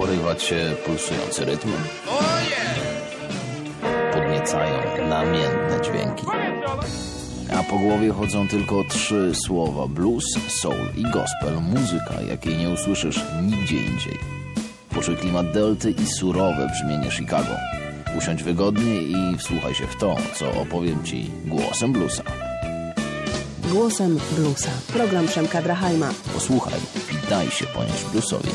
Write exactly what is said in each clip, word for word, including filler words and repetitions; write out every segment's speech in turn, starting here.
porywa cię pulsujący rytm? Podniecają namiętne dźwięki. A po głowie chodzą tylko trzy słowa: blues, soul i gospel. Muzyka, jakiej nie usłyszysz nigdzie indziej. Poczuj klimat delty i surowe brzmienie Chicago. Usiądź wygodnie i wsłuchaj się w to, co opowiem ci głosem bluesa. Głosem bluesa. Program Przemka Drachajma. Posłuchaj i daj się ponieść bluesowi.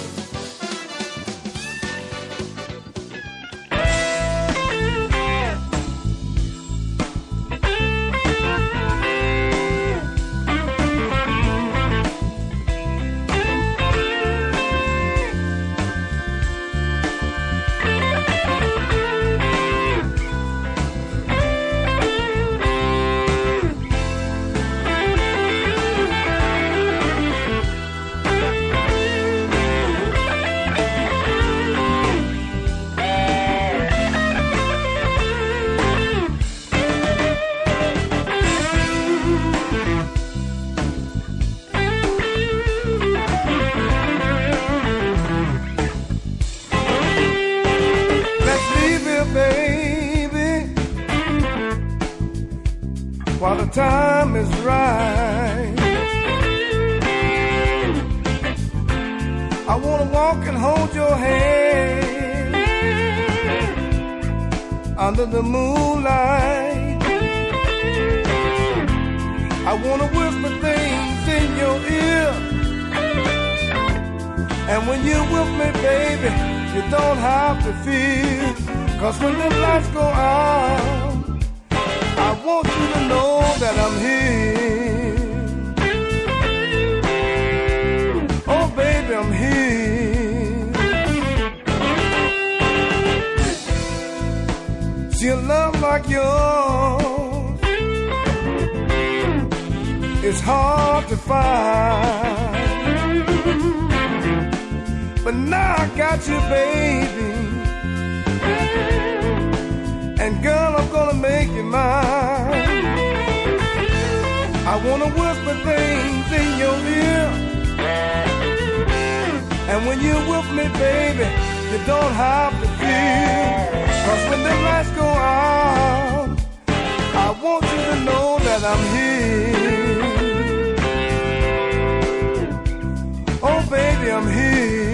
While the time is right, I wanna walk and hold your hand under the moonlight. I wanna whisper things in your ear, and when you're with me, baby, you don't have to fear. 'Cause when the lights go out, I want you to know that I'm here. Oh, baby, I'm here. See, a love like yours is hard to find, but now I got you, baby. And girl, I'm gonna make you mine. I wanna whisper things in your ear, and when you're with me, baby, you don't have to fear. 'Cause when the lights go out, I want you to know that I'm here. Oh, baby, I'm here.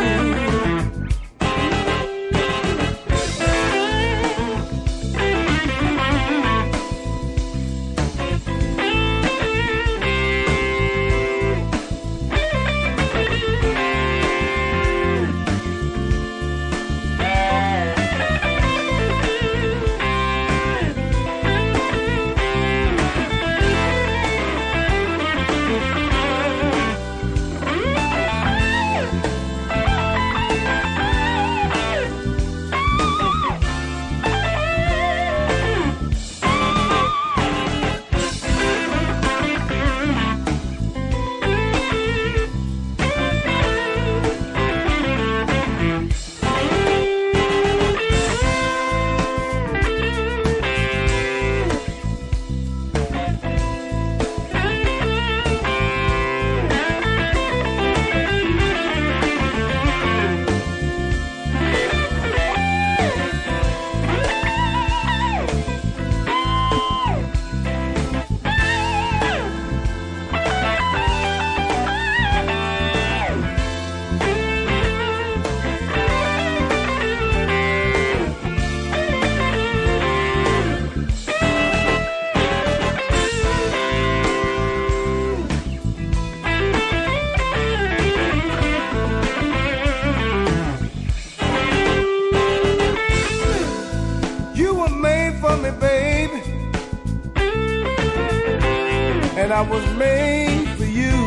And I was made for you.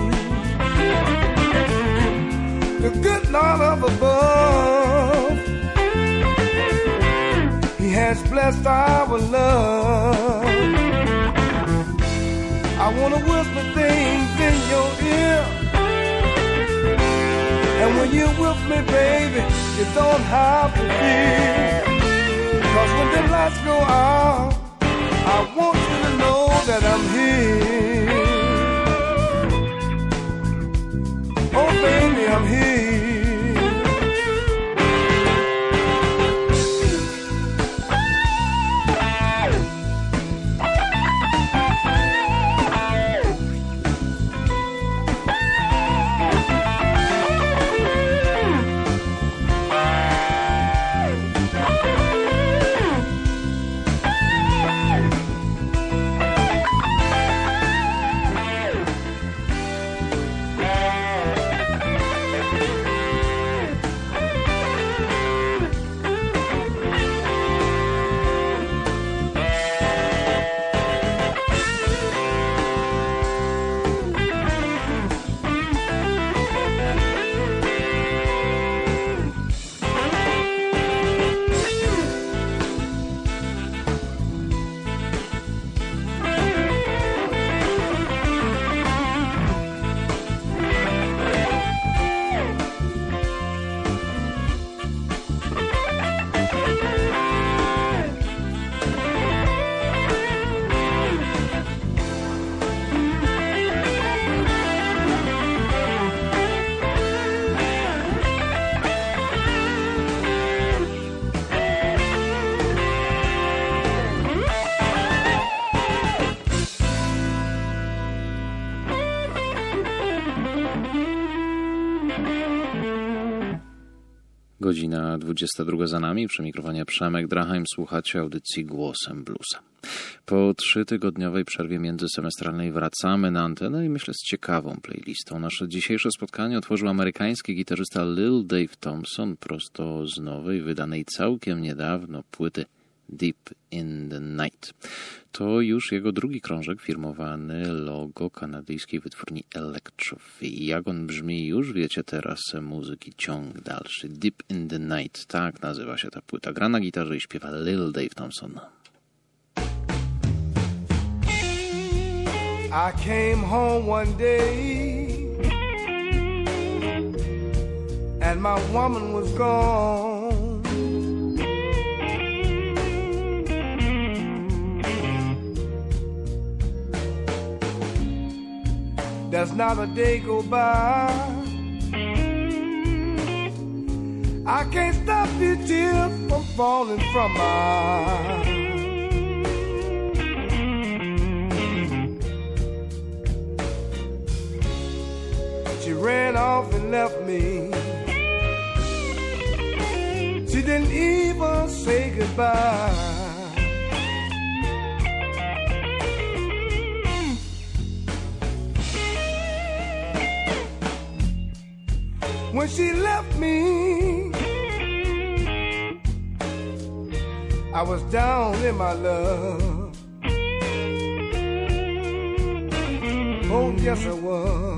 The good Lord up above, He has blessed our love. I wanna whisper things in your ear, and when you're with me, baby, you don't have to fear. 'Cause when the lights go out, I want you to know that I'm here. Oh, baby, I'm here. Godzina dwudziesta druga za nami, przy mikrofonie Przemek Drachheim, słuchacie audycji Głosem Bluesa. Po trzytygodniowej przerwie międzysemestralnej wracamy na antenę i myślę z ciekawą playlistą. Nasze dzisiejsze spotkanie otworzył amerykański gitarzysta Lil Dave Thompson prosto z nowej, wydanej całkiem niedawno płyty Deep in the Night. To już jego drugi krążek, firmowany logo kanadyjskiej wytwórni Electrophy. Jak on brzmi, już wiecie teraz, muzyki ciąg dalszy. Deep in the Night, tak nazywa się ta płyta. Gra na gitarze i śpiewa Lil Dave Thompson. I came home one day and my woman was gone. There's not a day go by I can't stop these tears from falling from my eyes. She ran off and left me. She didn't even say goodbye. When she left me, I was down in my love. Oh, yes, I was.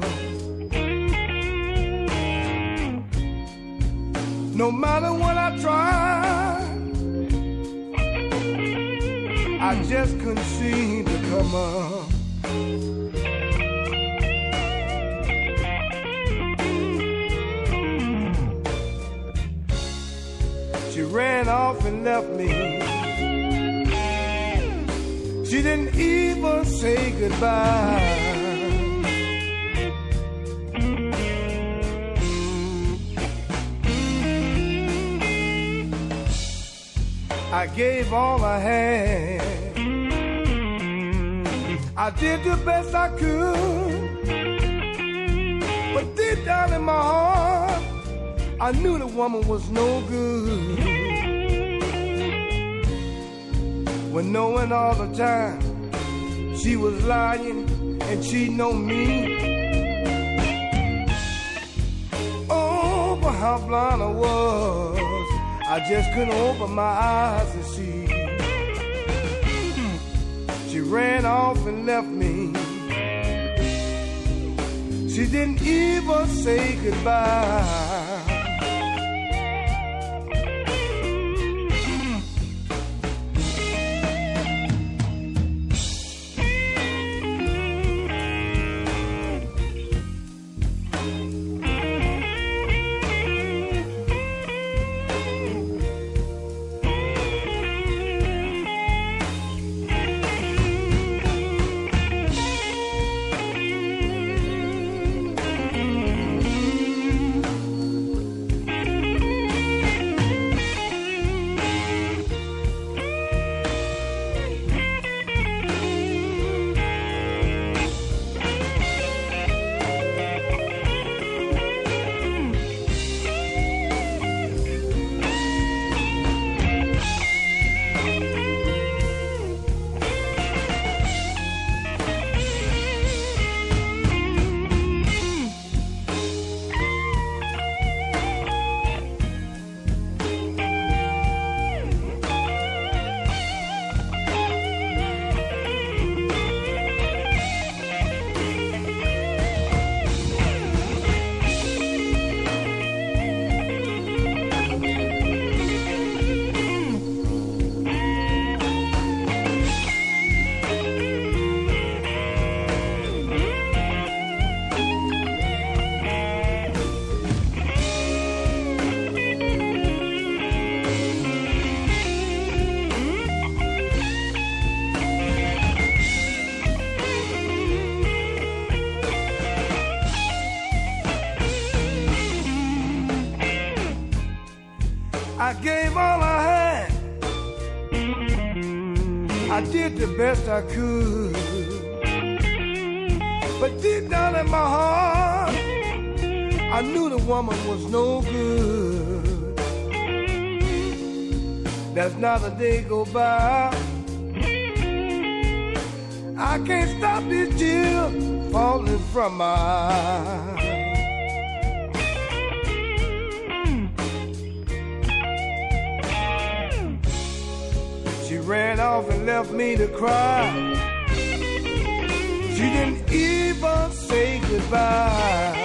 No matter what I tried, I just couldn't seem to come up. She ran off and left me. She didn't even say goodbye. I gave all I had. I did the best I could. But deep down in my heart, I knew the woman was no good. When knowing all the time she was lying and cheating on me. Oh, but how blind I was, I just couldn't open my eyes to see. She ran off and left me. She didn't even say goodbye. I gave all I had. I did the best I could. But deep down in my heart, I knew the woman was no good. There's not a day go by I can't stop these tears falling from my eyes. She ran off and left me to cry. She didn't even say goodbye.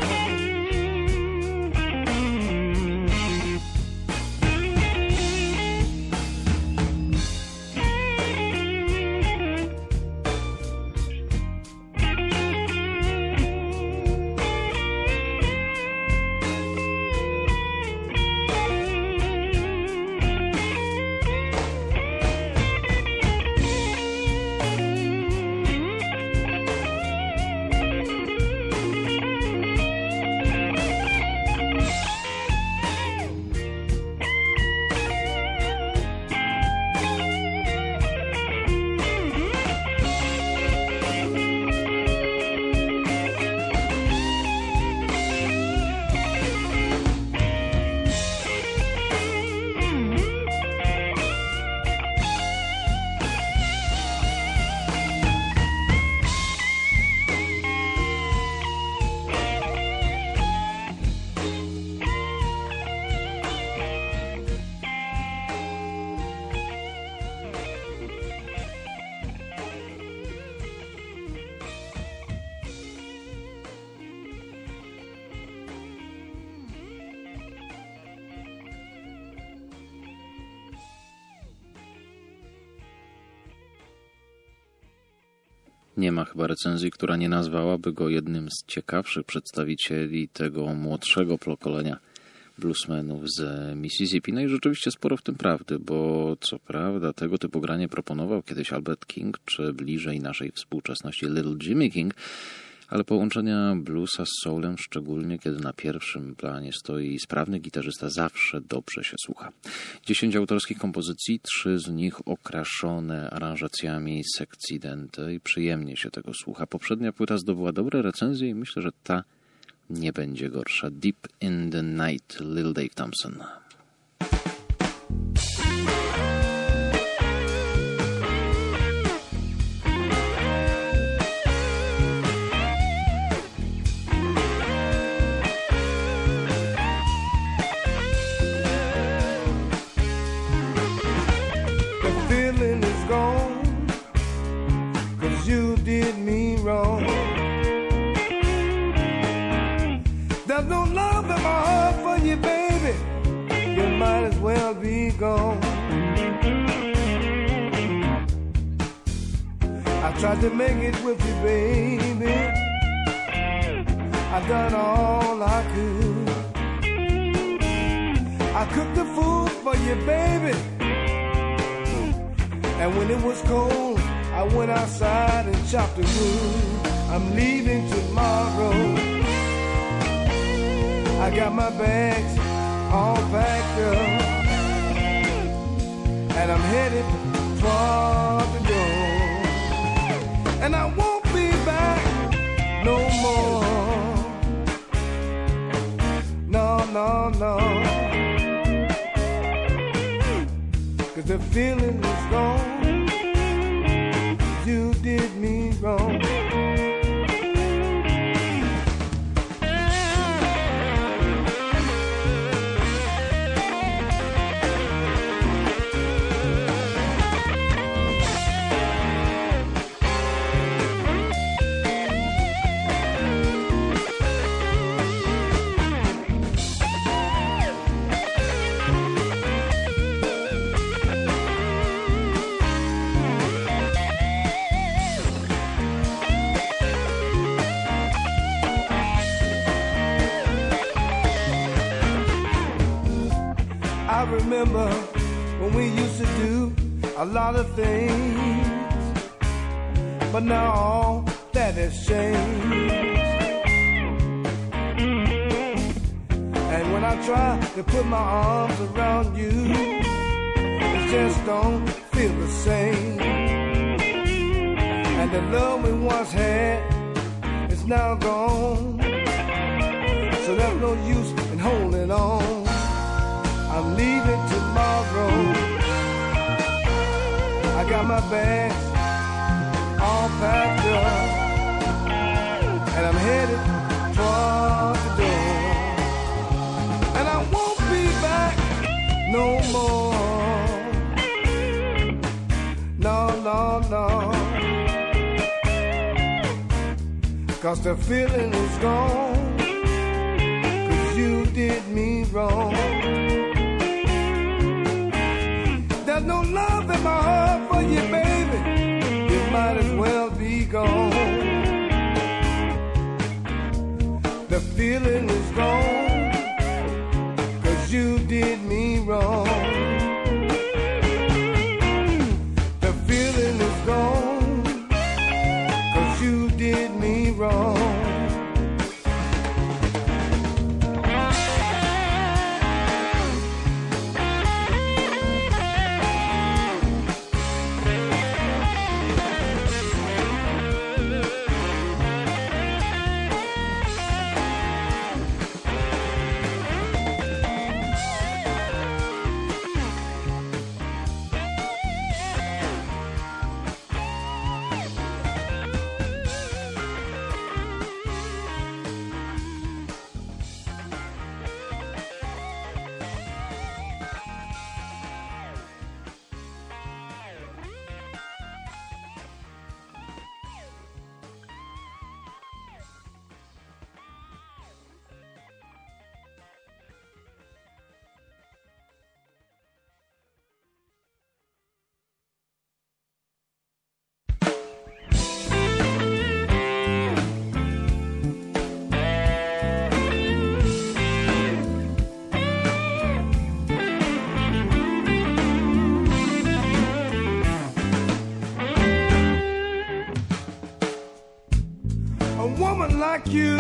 Nie ma chyba recenzji, która nie nazwałaby go jednym z ciekawszych przedstawicieli tego młodszego pokolenia bluesmenów z Mississippi. No i rzeczywiście sporo w tym prawdy, bo co prawda tego typu granie proponował kiedyś Albert King, czy bliżej naszej współczesności Little Jimmy King, ale połączenia bluesa z soulem, szczególnie kiedy na pierwszym planie stoi sprawny gitarzysta, zawsze dobrze się słucha. Dziesięć autorskich kompozycji, trzy z nich okraszone aranżacjami sekcji dente i przyjemnie się tego słucha. Poprzednia płyta zdobyła dobre recenzje i myślę, że ta nie będzie gorsza. Deep in the Night, Little Dave Thompson. You did me wrong. There's no love in my heart for you, baby. You might as well be gone. I tried to make it with you, baby. I done all I could. I cooked the food for you, baby. And when it was cold, I went outside and chopped the wood. I'm leaving tomorrow. I got my bags all packed up, and I'm headed toward the door. And I won't be back no more. No, no, no. 'Cause the feeling is gone. You did me wrong. I remember when we used to do a lot of things, but now all that has changed. And when I try to put my arms around you, it just don't feel the same. And the love we once had is now gone, so there's no use in holding on. I'm leaving tomorrow. got my bags all packed up, and I'm headed towards the door, and I won't be back no more. No, no, no, 'cause the feeling is gone, 'cause you did me wrong. There's no love in my heart for you, baby. You might as well be gone. The feeling is gone, 'cause you did me wrong. The feeling is gone, 'cause you did me wrong. Like you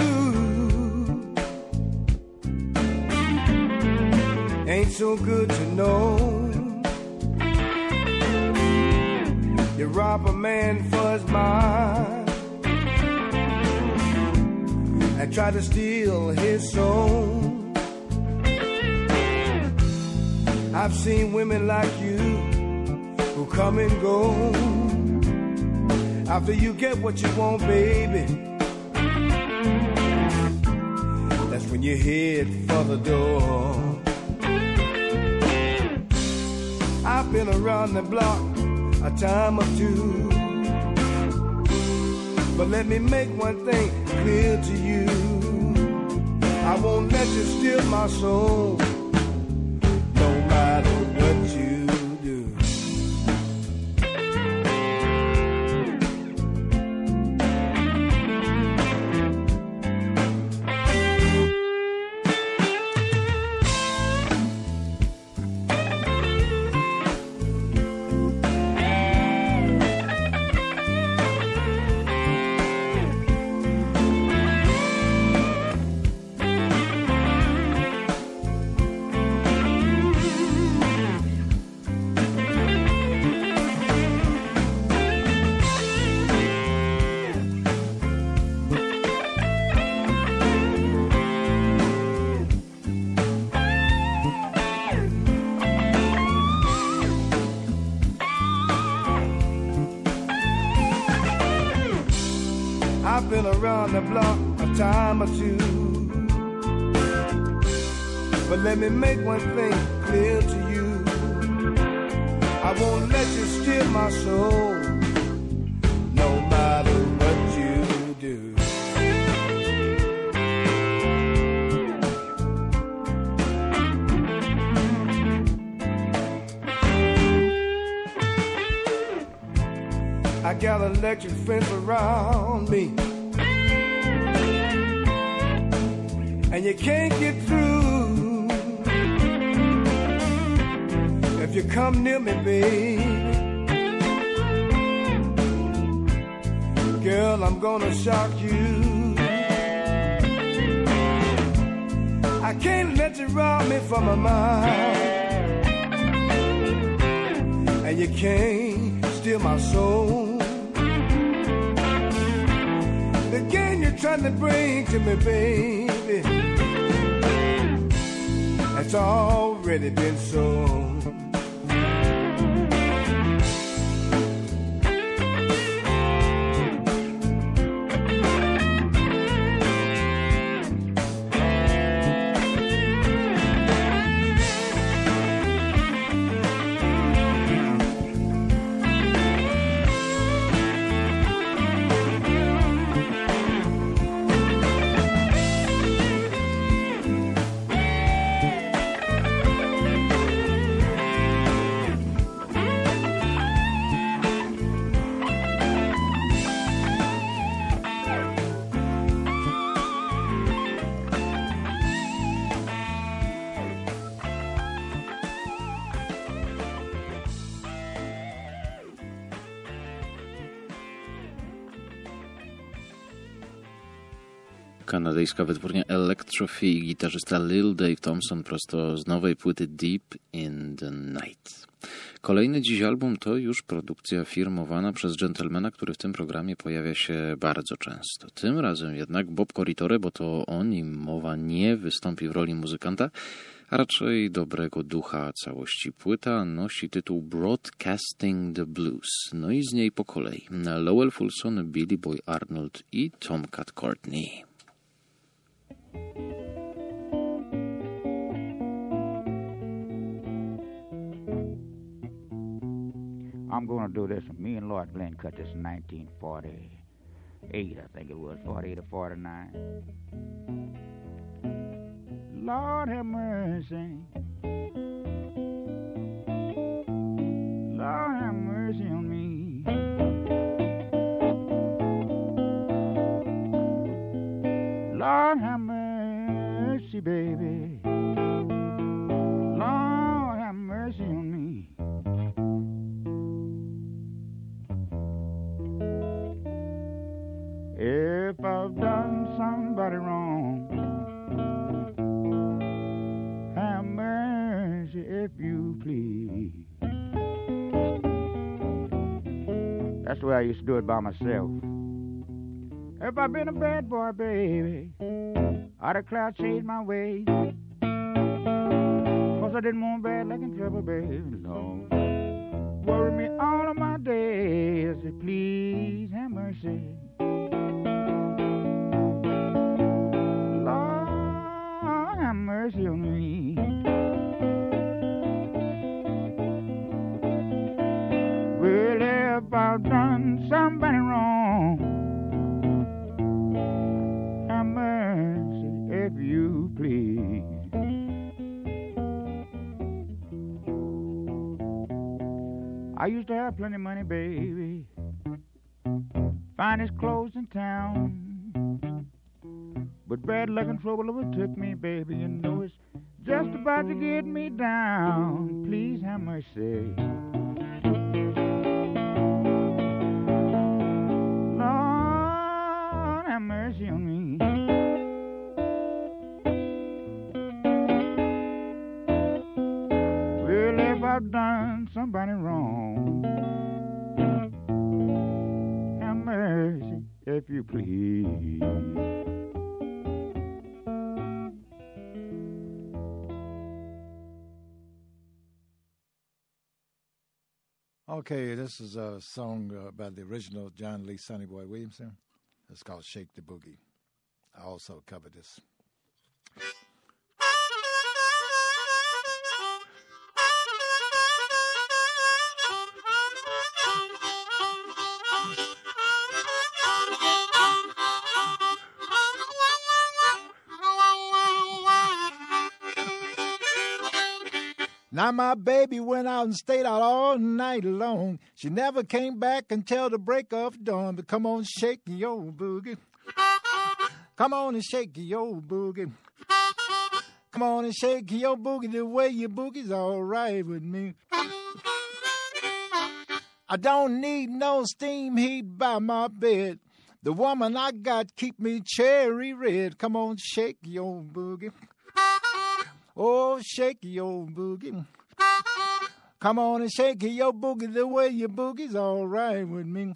ain't so good to know. You rob a man for his mind and try to steal his soul. I've seen women like you who come and go. After you get what you want, baby, when you head for the door. I've been around the block a time or two, but let me make one thing clear to you. I won't let you steal my soul, no matter what you do. I've been around the block a time or two, but let me make one thing clear to you. I won't let you steal my soul, no matter what you do. I got an electric fence around me, and you can't get through if you come near me, baby. Girl, I'm gonna shock you. I can't let you rob me from my mind, and you can't steal my soul. The game you're trying to bring to me, baby, it's already been sold. Kanadyjska wytwórnia Electrophy i gitarzysta Lil Dave Thompson prosto z nowej płyty Deep in the Night. Kolejny dziś album to już produkcja firmowana przez dżentelmena, który w tym programie pojawia się bardzo często. Tym razem jednak Bob Corritore, bo to o nim mowa, nie wystąpi w roli muzykanta, a raczej dobrego ducha całości. Płyta nosi tytuł Broadcasting the Blues, no i z niej po kolei Lowell Fulson, Billy Boy Arnold i Tomcat Courtney. I'm going to do this. Me and Lord Glenn cut this in nineteen forty-eight, I think it was, forty-eight or forty-nine. Lord have mercy. Lord have mercy on me. Lord have mercy, baby. Lord have mercy on me. If I've done somebody wrong, have mercy if you please. That's the way I used to do it by myself. If I've been a bad boy, baby, I'd have cloud changed my ways. Cause I didn't want bad luck and trouble, baby, no. Worry me all of my days, please have mercy. Lord, have mercy on me. Well, if I've done somebody wrong, have mercy if you please. I used to have plenty of money, baby, finest clothes in town. But bad luck and trouble overtook me, baby. You know it's just about to get me down. Please have mercy. Lord, have mercy on me. Well, if I've done somebody wrong, have mercy if you please. Okay, this is a song uh, by the original John Lee Sonny Boy Williamson. It's called Shake the Boogie. I also covered this. Now my baby went out and stayed out all night long. She never came back until the break of dawn. But come on, shake your boogie. Come on and shake your boogie. Come on and shake your boogie. The way you boogie's all right with me. I don't need no steam heat by my bed. The woman I got keep me cherry red. Come on, shake your boogie. Oh, shake your boogie. Come on and shake your boogie. The way your boogie's all right with me.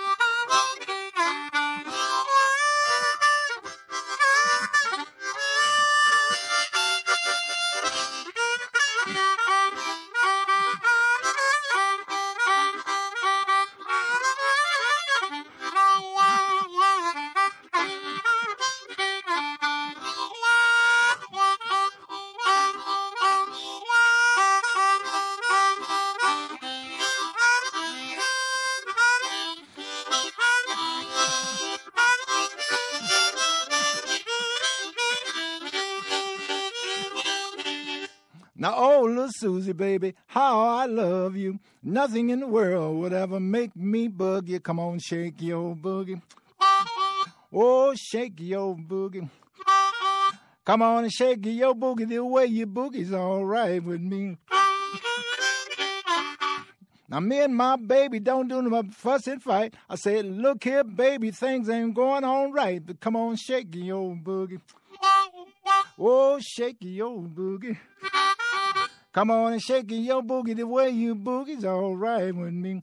Now, oh, little Susie, baby, how I love you. Nothing in the world would ever make me bug you. Come on, shake your boogie. Oh, shake your boogie. Come on and shake your boogie. The way your boogie's all right with me. Now, me and my baby don't do no fuss and fight. I said, look here, baby, things ain't going on right. But come on, shake your old boogie. Oh, shake your old boogie. Come on and shake your boogie the way you boogie's all right with me.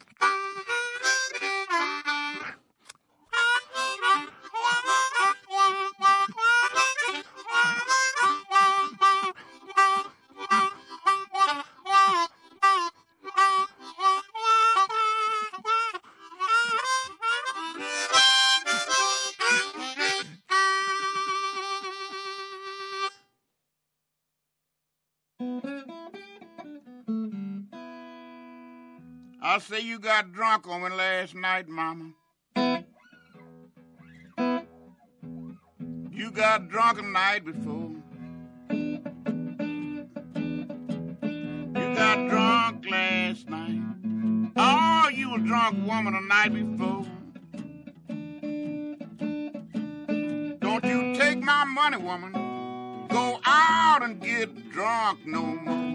I say you got drunk on me last night, mama. You got drunk the night before. You got drunk last night. Oh, you was drunk woman the night before. Don't you take my money, woman. Go out and get drunk no more.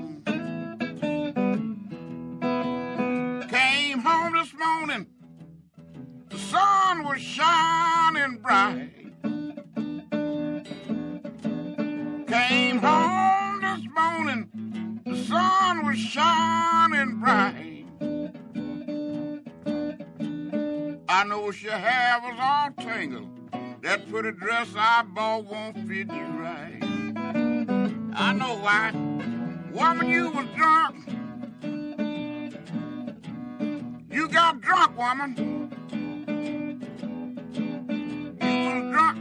Came home this morning, the sun was shining bright. Came home this morning, the sun was shining bright. I know your hair was all tangled. That pretty dress I bought won't fit you right. I know why. Woman, you was drunk. You got drunk, woman. You was drunk.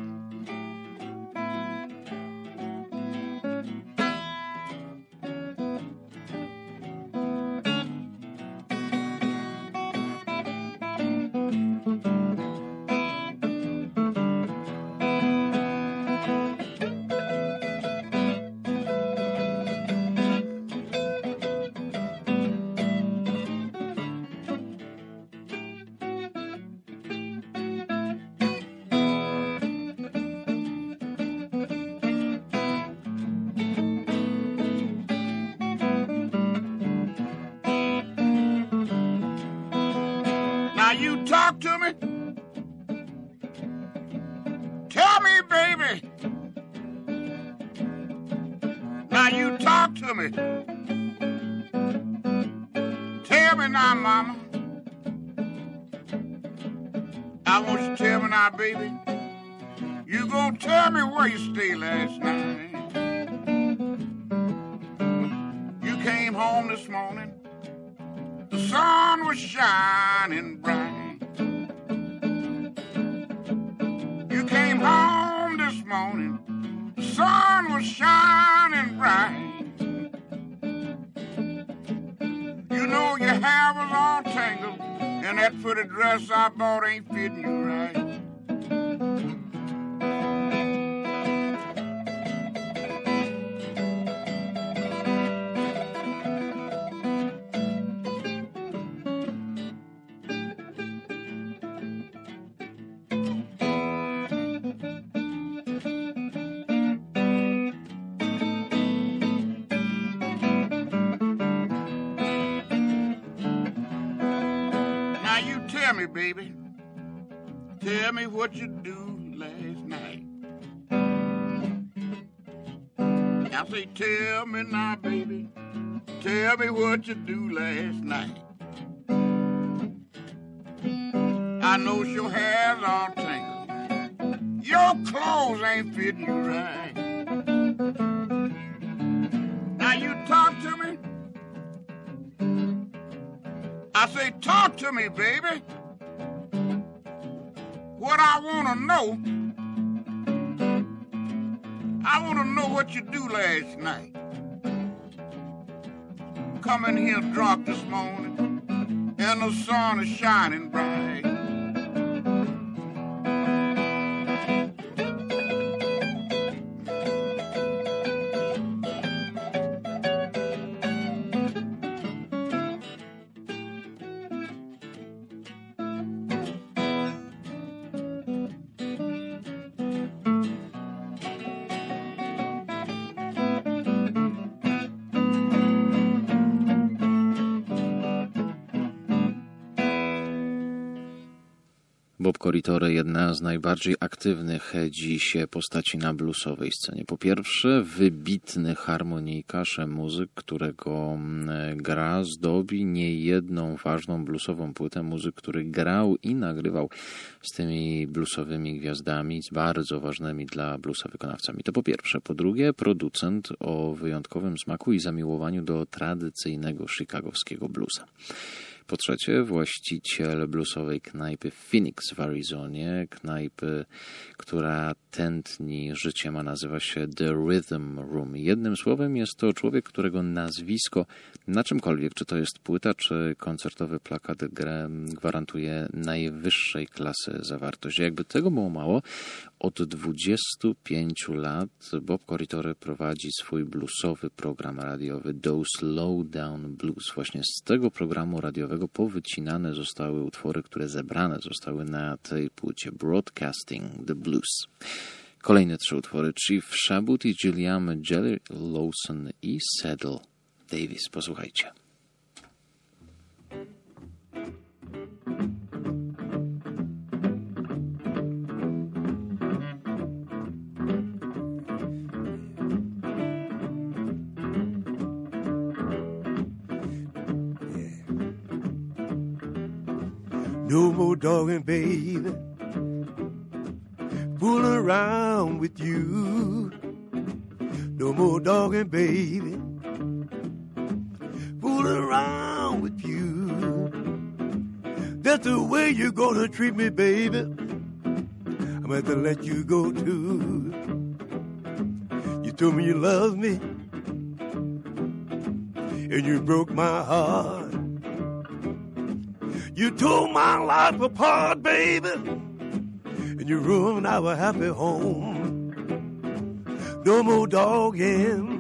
Now you talk to me. Tell me, baby. Now you talk to me. Tell me now, mama. I want you to tell me now, baby. You gonna tell me where you stayed last night. You came home this morning. The sun was shining bright. You came home this morning. The sun was shining bright. You know your hair was all tangled, and that pretty dress I bought ain't fitting you right. Tell me, baby, tell me what you do last night. I say, tell me now, baby, tell me what you do last night. I know your hair's all tangled. Your clothes ain't fitting you right. Now you talk to me. I say, talk to me, baby. What I want to know, I want to know what you do last night. Come in here drunk this morning, and the sun is shining bright. Bob Corritore, jedna z najbardziej aktywnych dziś postaci na bluesowej scenie. Po pierwsze, wybitny harmonijkarz, muzyk, którego gra zdobi niejedną ważną bluesową płytę. Muzyk, który grał i nagrywał z tymi bluesowymi gwiazdami, z bardzo ważnymi dla bluesa wykonawcami. To po pierwsze. Po drugie, producent o wyjątkowym smaku i zamiłowaniu do tradycyjnego chicagowskiego bluesa. Po trzecie, właściciel bluesowej knajpy Phoenix w Arizonie, knajpy, która tętni życiem, a nazywa się The Rhythm Room. Jednym słowem jest to człowiek, którego nazwisko na czymkolwiek, czy to jest płyta, czy koncertowy plakat, gwarantuje najwyższej klasy zawartość. Jakby tego było mało, od dwudziestu pięciu lat Bob Corritore prowadzi swój bluesowy program radiowy Do Slow Down Blues. Właśnie z tego programu radiowego powycinane zostały utwory, które zebrane zostały na tej płycie. Broadcasting the Blues. Kolejne trzy utwory: Chief Shabut i Gilliam Jelly Lawson i Saddle Davis. Posłuchajcie. No more dogging, baby, fooling around with you. No more dogging, baby, fooling around with you. That's the way you're gonna treat me, baby. I'm gonna have to let you go too. You told me you loved me, and you broke my heart. You tore my life apart, baby, and you ruined our happy home. No more dogging,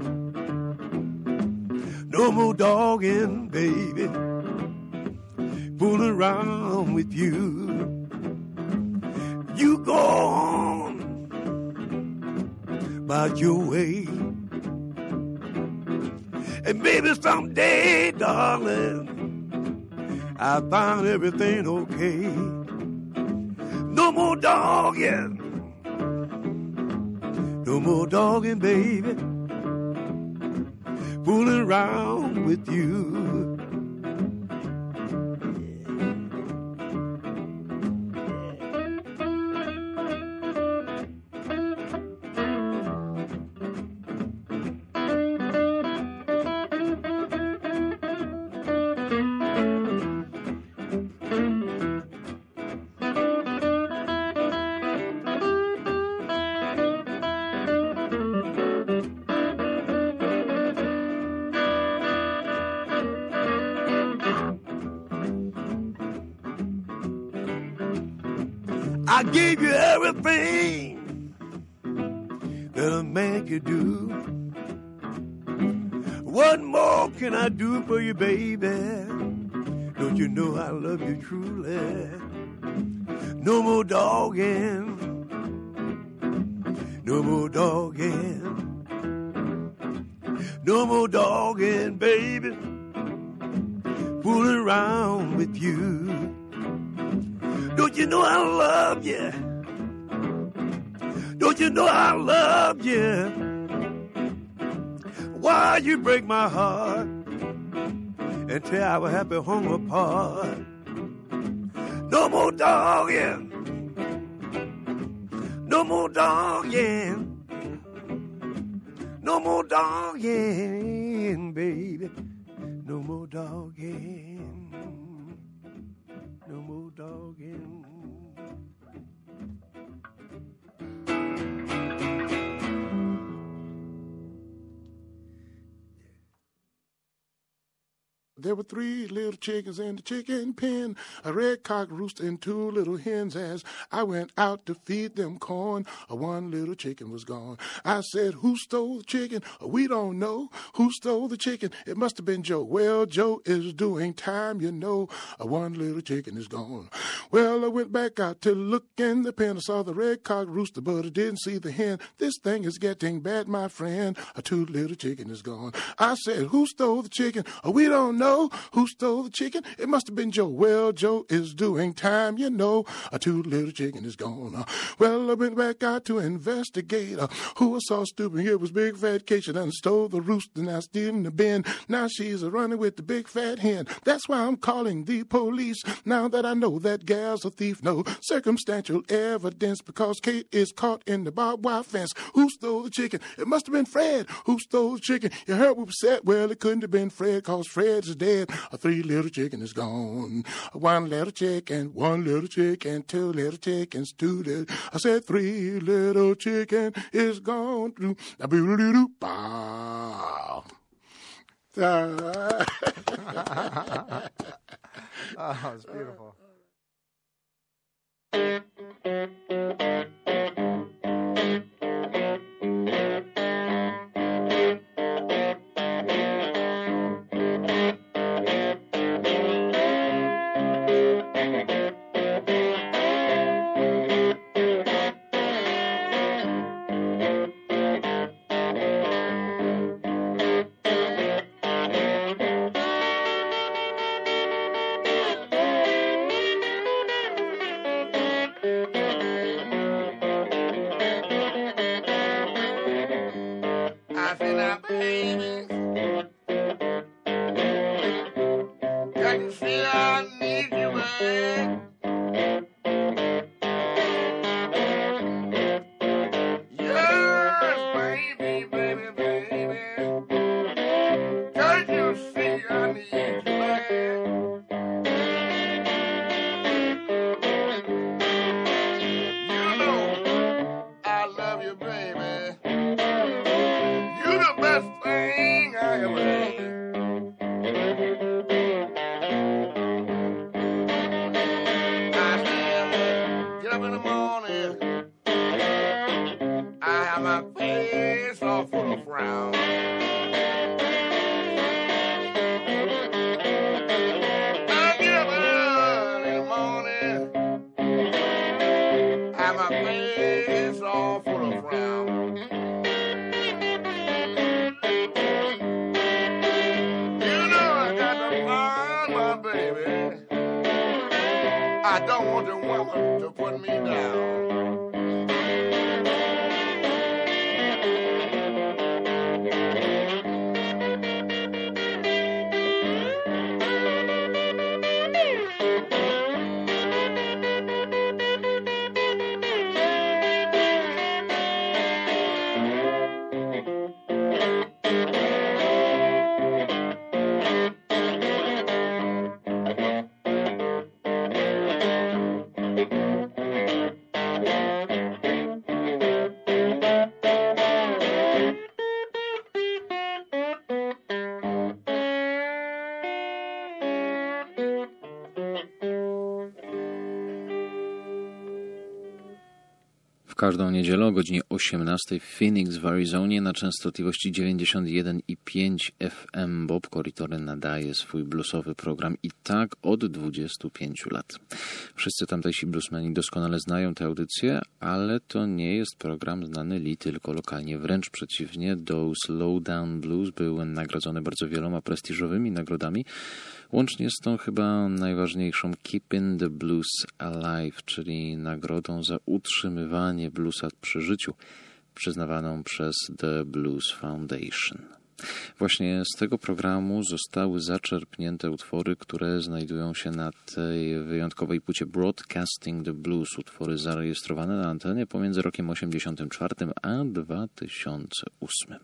no more dogging, baby, fooling around with you. You go on about your way, and maybe someday, darling, I found everything okay. No more dogging, no more dogging, baby, fooling around with you. I gave you everything that a man could do. What more can I do for you, baby? Don't you know I love you truly? No more dogging, no more dogging, no more dogging, baby, fooling around with you. Don't you know I love you? Don't you know I love you? Why you break my heart and tear our happy home apart? No more dogging, no more dogging, no more dogging, baby, no more dogging, no more dogging. There were three little chickens in the chicken pen, a red cock rooster and two little hens. As I went out to feed them corn, one little chicken was gone. I said, who stole the chicken? We don't know. Who stole the chicken? It must have been Joe. Well, Joe is doing time, you know. One little chicken is gone. Well, I went back out to look in the pen. I saw the red cock rooster, but I didn't see the hen. This thing is getting bad, my friend. A two little chicken is gone. I said, who stole the chicken? We don't know. know who stole the chicken? It must have been Joe. Well, Joe is doing time, you know. A two little chicken is gone. Uh, well, I went back out to investigate uh, who I saw stooping. It was Big Fat Kate. She done stole the rooster, now stealing the bin. Now she's a running with the big fat hen. That's why I'm calling the police. Now that I know that gal's a thief. No circumstantial evidence because Kate is caught in the barbed wire fence. Who stole the chicken? It must have been Fred. Who stole the chicken? You heard we were set. Well, it couldn't have been Fred because Fred is dead. A three little chicken is gone. One little chicken, one little chicken, two little chickens, two little. I said three little chicken is gone. Bow. Oh, it's beautiful. I don't want the woman to put me down. Każdą niedzielę o godzinie osiemnastej w Phoenix w Arizonie na częstotliwości dziewięćdziesiąt jeden i pięć F M Bob Corritore nadaje swój bluesowy program i tak od dwudziestu pięciu lat. Wszyscy tamtejsi bluesmeni doskonale znają tę audycję, ale to nie jest program znany Lee tylko lokalnie. Wręcz przeciwnie, Those Lowdown Blues był nagrodzony bardzo wieloma prestiżowymi nagrodami, łącznie z tą chyba najważniejszą Keeping the Blues Alive, czyli nagrodą za utrzymywanie bluesa przy życiu, przyznawaną przez The Blues Foundation. Właśnie z tego programu zostały zaczerpnięte utwory, które znajdują się na tej wyjątkowej płycie Broadcasting the Blues, utwory zarejestrowane na antenie pomiędzy rokiem osiemdziesiątym czwartym a dwa tysiące ósmym.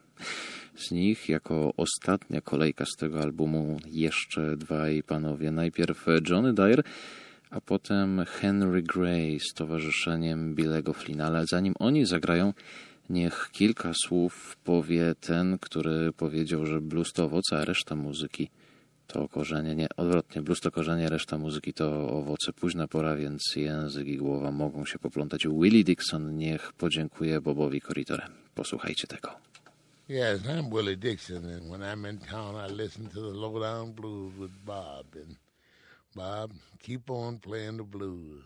Z nich jako ostatnia kolejka z tego albumu jeszcze dwaj panowie. Najpierw Johnny Dyer, a potem Henry Gray z towarzyszeniem Billego Flynna. Ale zanim oni zagrają, niech kilka słów powie ten, który powiedział, że blues to owoce, a reszta muzyki to korzenie. Nie, odwrotnie, blues to korzenie, reszta muzyki to owoce. Późna pora, więc język i głowa mogą się poplątać. Willie Dixon niech podziękuje Bobowi Corritore. Posłuchajcie tego. Yes, I'm Willie Dixon, and when I'm in town, I listen to the Lowdown Blues with Bob. And Bob, keep on playing the blues.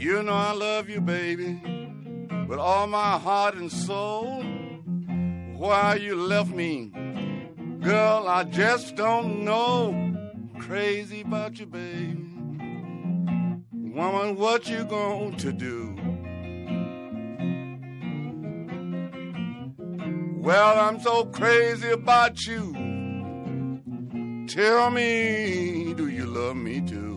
You know I love you, baby, with all my heart and soul. Why you left me, girl, I just don't know. Crazy about you, baby. Woman, what you going to do? Well, I'm so crazy about you. Tell me, do you love me too?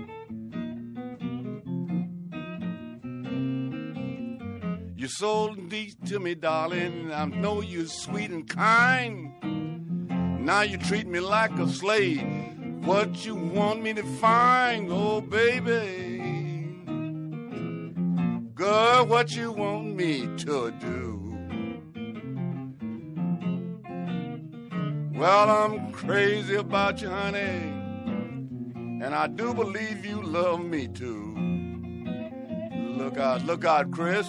You're so deep to me, darling. I know you're sweet and kind. Now you treat me like a slave. What you want me to find, oh baby? Girl, what you want me to do? Well, I'm crazy about you, honey, and I do believe you love me too. Look out, look out, Chris.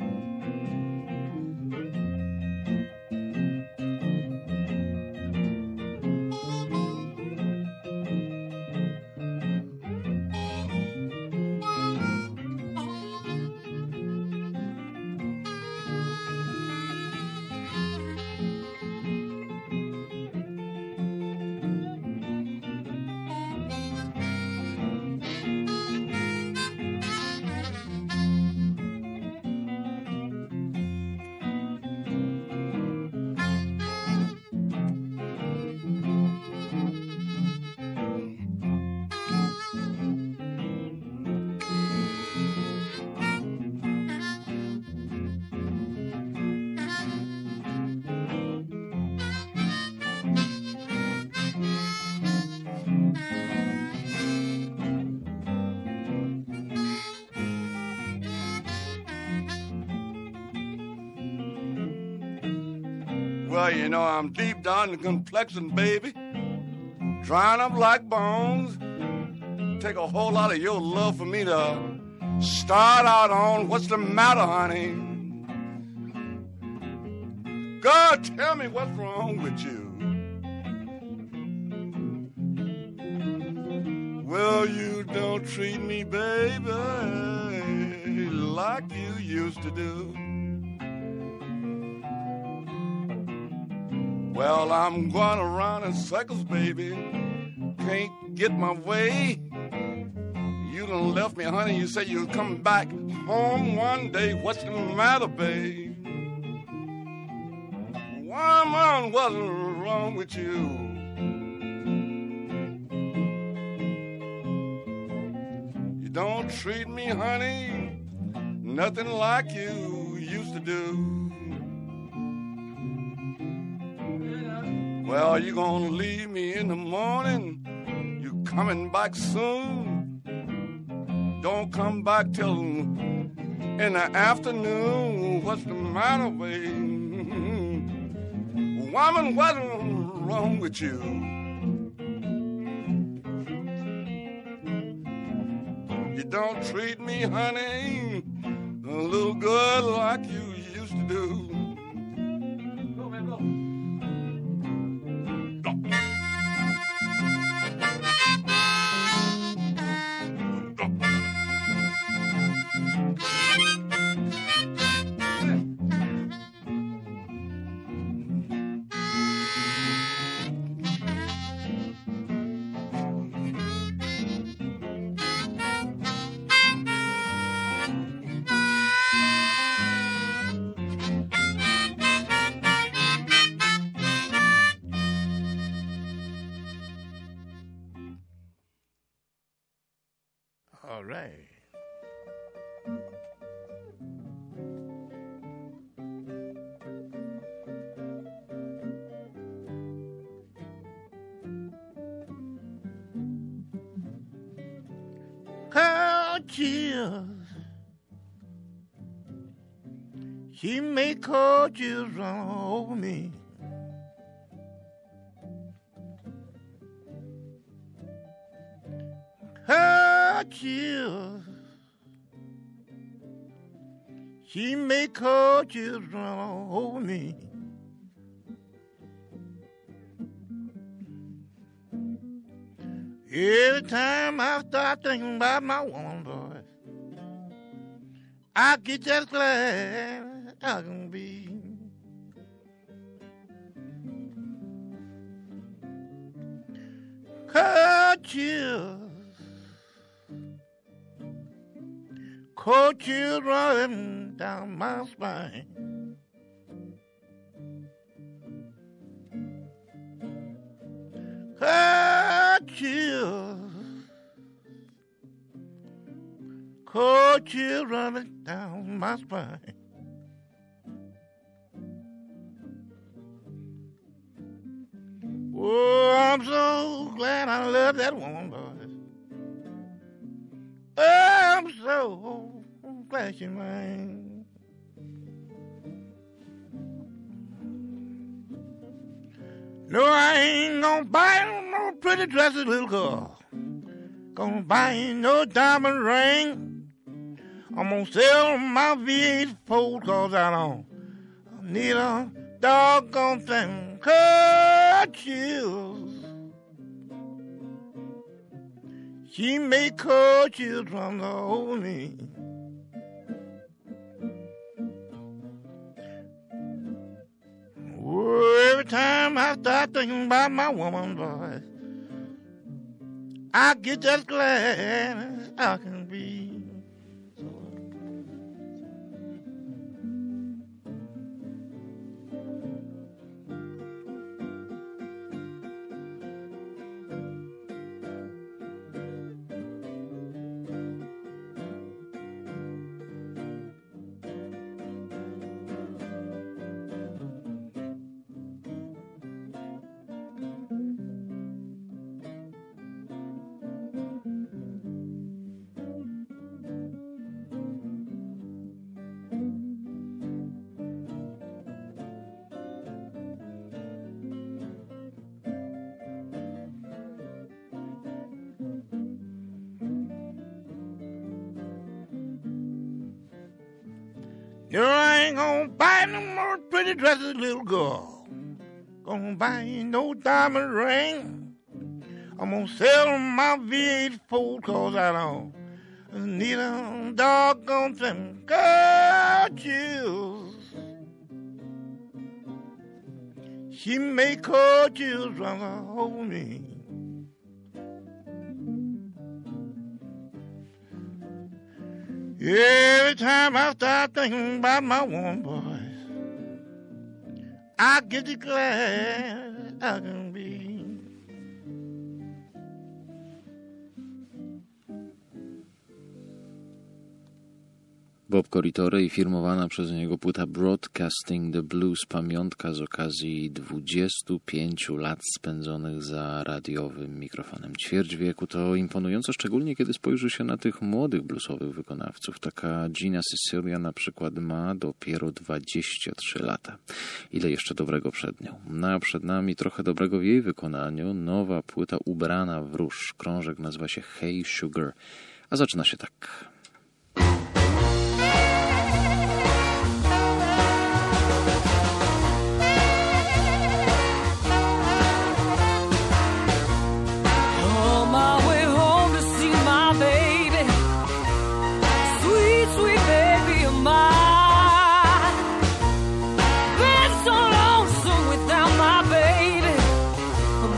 Well, you know, I'm deep down in the complexion, baby. Drying up like bones. Take a whole lot of your love for me to start out on. What's the matter, honey? God, tell me what's wrong with you. Well, you don't treat me, baby, like you used to do. Well, I'm going around in circles, baby. Can't get my way. You done left me, honey. You said you'd come back home one day. What's the matter, babe? Woman, what's wrong with you? You don't treat me, honey, nothing like you used to do. Well, you gonna leave me in the morning? You coming back soon? Don't come back till in the afternoon. What's the matter, babe? Woman, what's wrong with you? You don't treat me, honey, a little good like you used to do. All right. Her tears, she make her tears run over me. Her tears, she make her tears run over me. Every time I start thinking about my woman, boy, I get just glad I can be. Cold chills, cold chills running down my spine. Cold chills, cold chills running down my spine. Oh, I'm so glad I love that woman, boy. Oh, I'm so glad she's mine. No, I ain't gonna buy no pretty dresses, little girl. Gonna buy no diamond ring. I'm gonna sell my V eight Ford, cause I don't need a doggone thing. Cold chills, she made cold chills from the old me. Oh, every time I start thinking about my woman, boy, I get just glad as I can be. You ain't gonna buy no more pretty dresses, little girl. Gonna buy you no diamond ring. I'm gonna sell my V eight Ford, cause I don't need a doggone thing. Cold chills, she make cold chills from the whole me. Every time I start thinking about my woman, boy, I get the glad I can be. Bob Corritore i firmowana przez niego płyta Broadcasting the Blues, pamiątka z okazji dwudziestu pięciu lat spędzonych za radiowym mikrofonem. Ćwierć wieku to imponująco, szczególnie kiedy spojrzy się na tych młodych bluesowych wykonawców. Taka Gina Sicilia na przykład ma dopiero dwadzieścia trzy lata. Ile jeszcze dobrego przed nią. No a przed nami trochę dobrego w jej wykonaniu. Nowa płyta ubrana w róż. Krążek nazywa się Hey Sugar, a zaczyna się tak.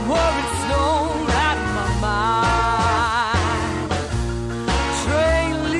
Train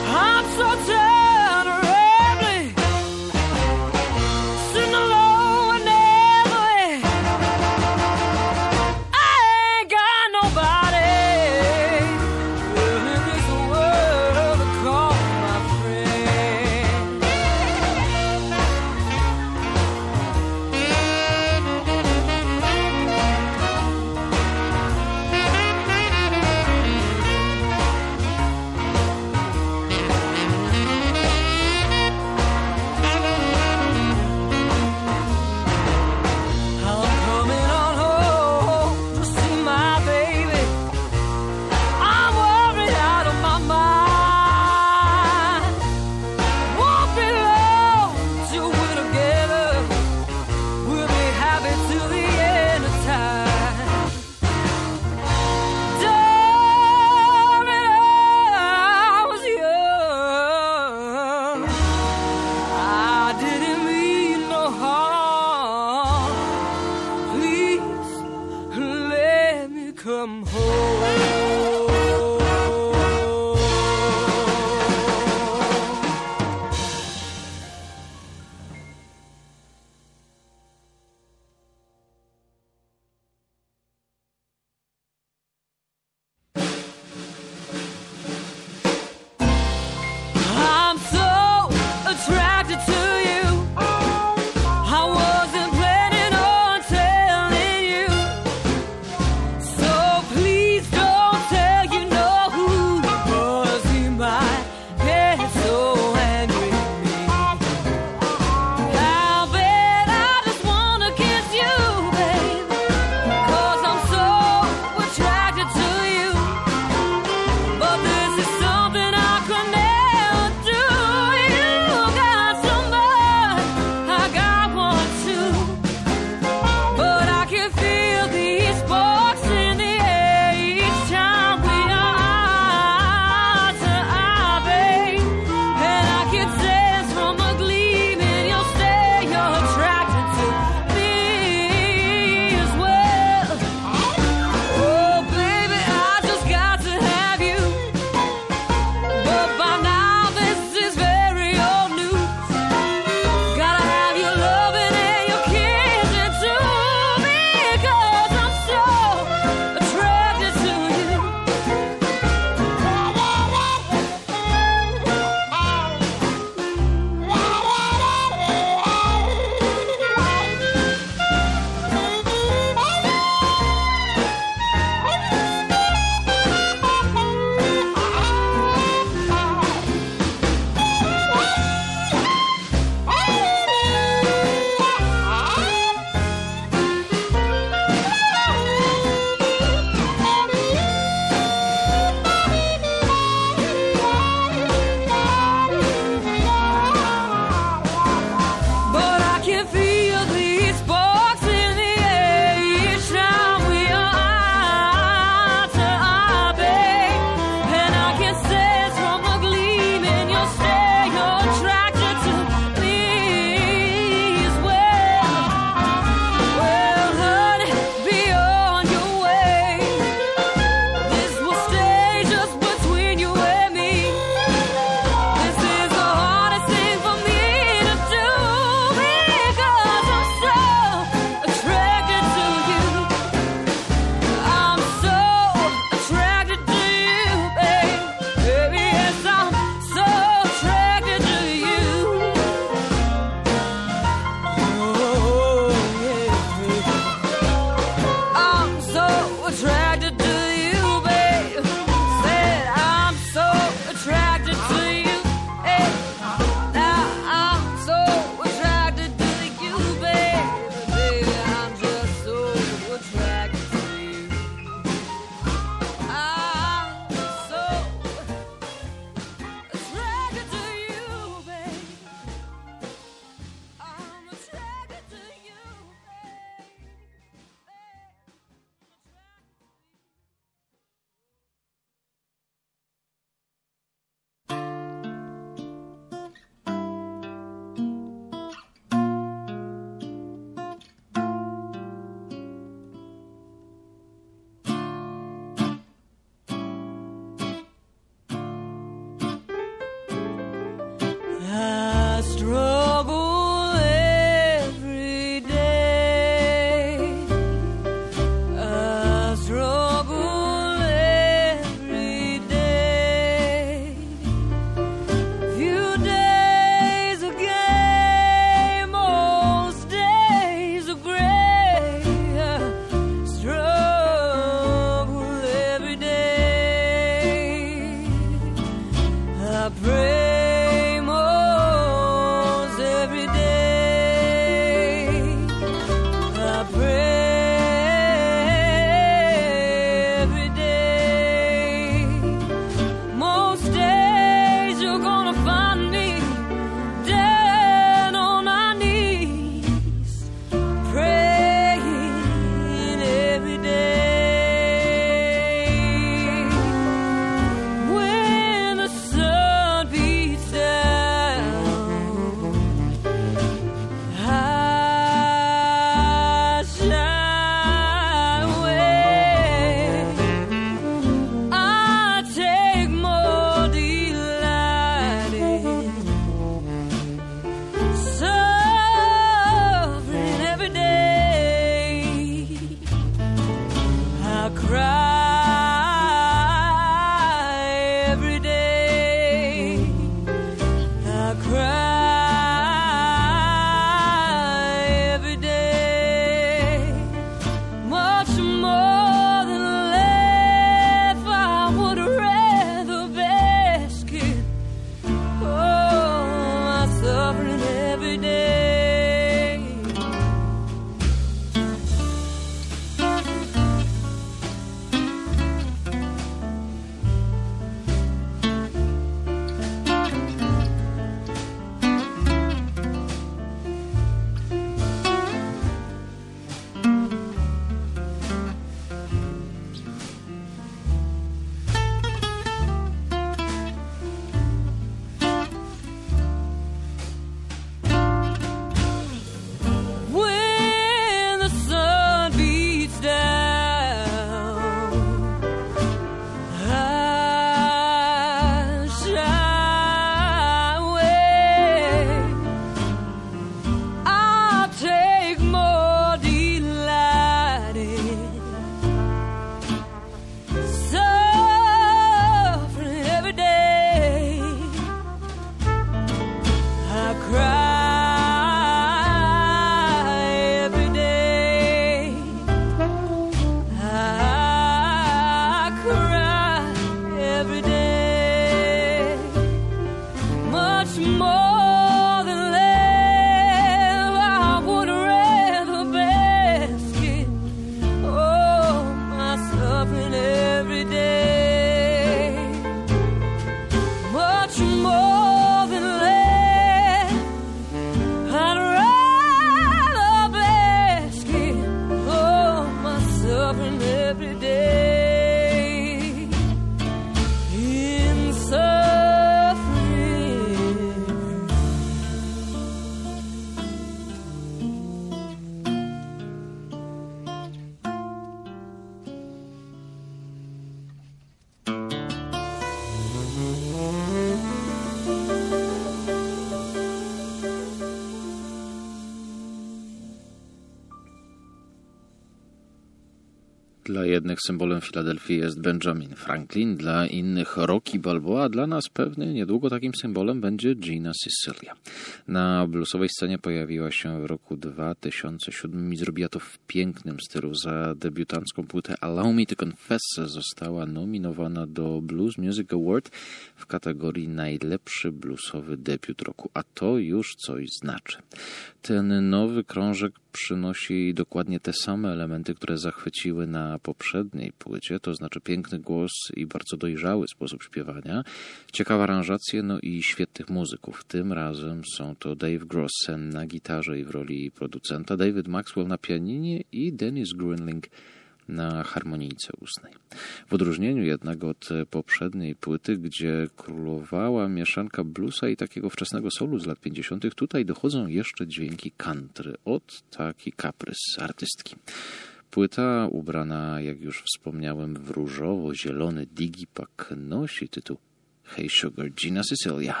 Dla jednych symbolem Filadelfii jest Benjamin Franklin, dla innych Rocky Balboa, a dla nas pewnie niedługo takim symbolem będzie Gina Sicilia. Na bluesowej scenie pojawiła się w roku dwa tysiące siódmym i zrobiła to w pięknym stylu. Za debiutancką płytę Allow Me to Confess została nominowana do Blues Music Award w kategorii najlepszy bluesowy debiut roku, a to już coś znaczy. Ten nowy krążek przynosi dokładnie te same elementy, które zachwyciły na poprzedniej płycie, to znaczy piękny głos i bardzo dojrzały sposób śpiewania, ciekawe aranżacje, no i świetnych muzyków. Tym razem są to Dave Grossen na gitarze i w roli producenta, David Maxwell na pianinie i Dennis Grunling na harmonijce ustnej. W odróżnieniu jednak od poprzedniej płyty, gdzie królowała mieszanka bluesa i takiego wczesnego soulu z lat pięćdziesiątych, tutaj dochodzą jeszcze dźwięki country, od taki kaprys artystki. Płyta, ubrana, jak już wspomniałem, w różowo-zielony digipak, nosi tytuł Hey Sugar, Gina Sicilia.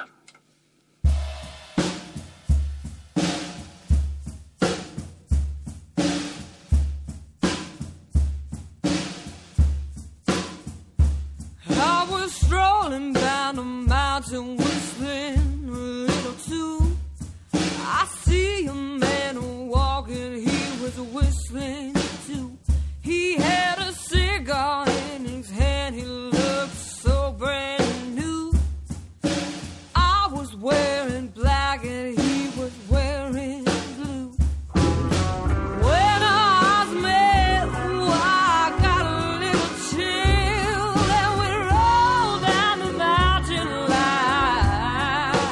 Strolling down a mountain, whistling a little too. I see a man walking, he was whistling too. He had a cigar in his hand, he looked so brand new. I was wearing black and he was wearing blue. When our eyes met, ooh, I got a little chill, and we rolled down the mountain line.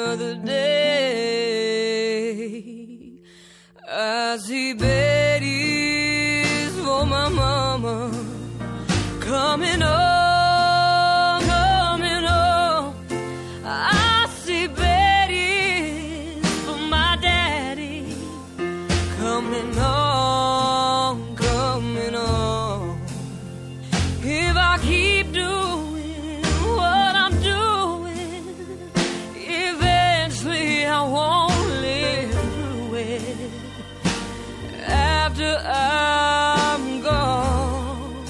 another day. I see Betty's for my mama coming on, coming on. I see Betty's for my daddy coming on, coming on. If I keep doing what I'm doing, eventually I won't live through it. After I'm gone,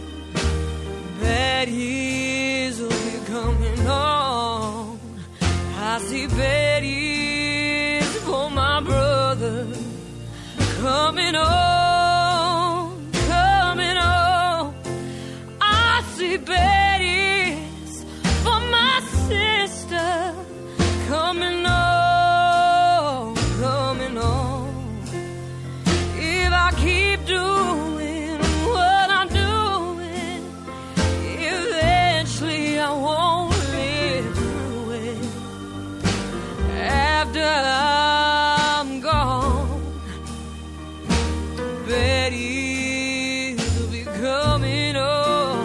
bad years will be coming on. I see bad years for my brother coming on, coming on. I see bad years for my sister coming on, coming on. If I keep doing what I'm doing, eventually I won't live through it. After I'm gone, Betty will be coming on.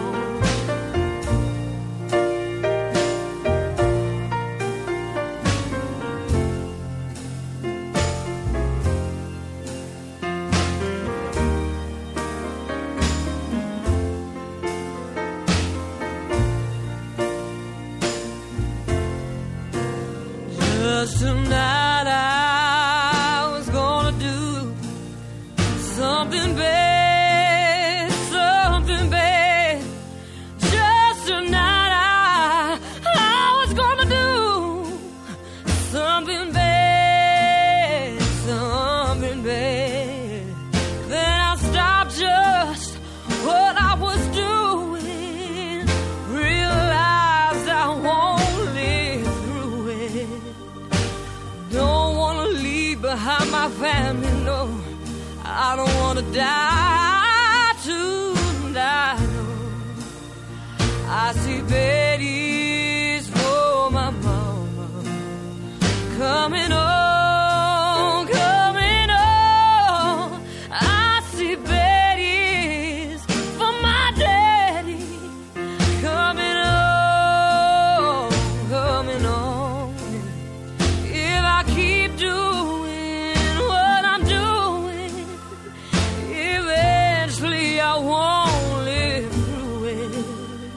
Just tonight I was gonna do something bad, something bad. Just tonight I, I was gonna do something bad, something bad. Then I stopped just what I was doing, realized I won't live through it. Don't wanna leave behind my family, no. I don't wanna die tonight, no. I see Betty's for my mama coming on, coming on. I see Betty's for my daddy coming on, coming on. If I keep doing what I'm doing, eventually I won't live through it.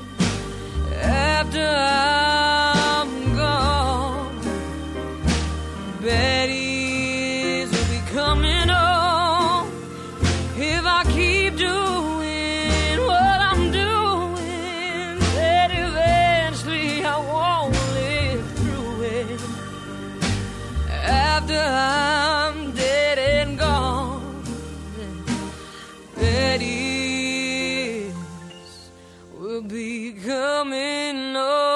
After I'm gone, Betty's will be coming on. If I keep doing what I'm doing, then eventually I won't live through it. After I'm dead and gone, Betty's will be coming on.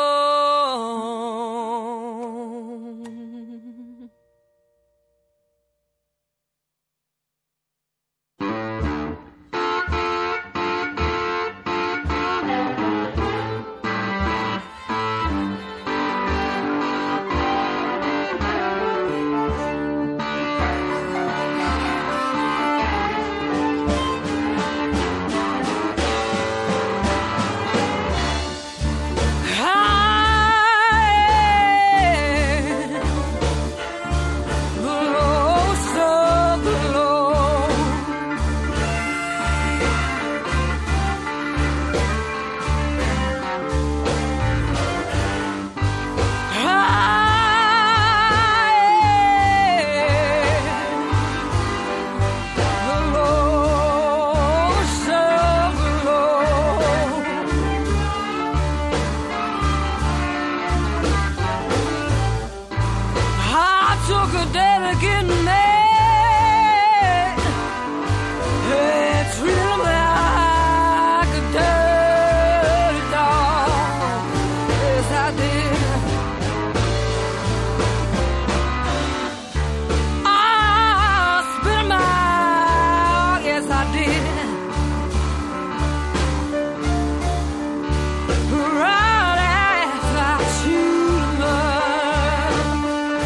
Right after I choose love.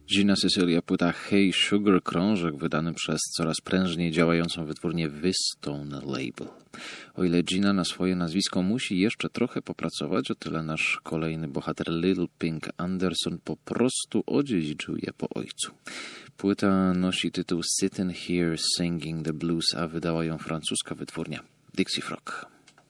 Gina Cecilia, płyta Hey Sugar, krążek wydany przez coraz prężniej działającą wytwórnię Wistone Label. O ile Gina na swoje nazwisko musi jeszcze trochę popracować, o tyle nasz kolejny bohater Little Pink Anderson po prostu odziedziczył je po ojcu. Płyta nosi tytuł Sitting Here Singing the Blues, a wydała ją francuska wytwórnia Dixie Frog.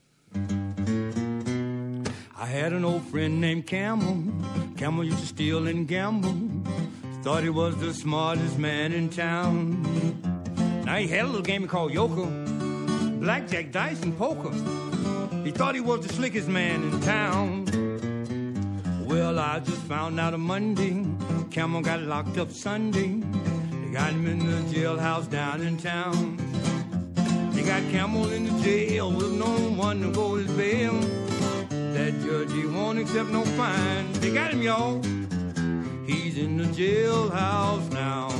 I had an old friend named Camel. Camel used to steal and gamble. Thought he was the smartest man in town. Now he had a little game called Yoker, blackjack, dice, and poker. He thought he was the slickest man in town. Well, I just found out on Monday, Camel got locked up Sunday. They got him in the jailhouse down in town. They got Camel in the jail with no one to go his bail. That judge, he won't accept no fine. They got him, y'all. He's in the jailhouse now.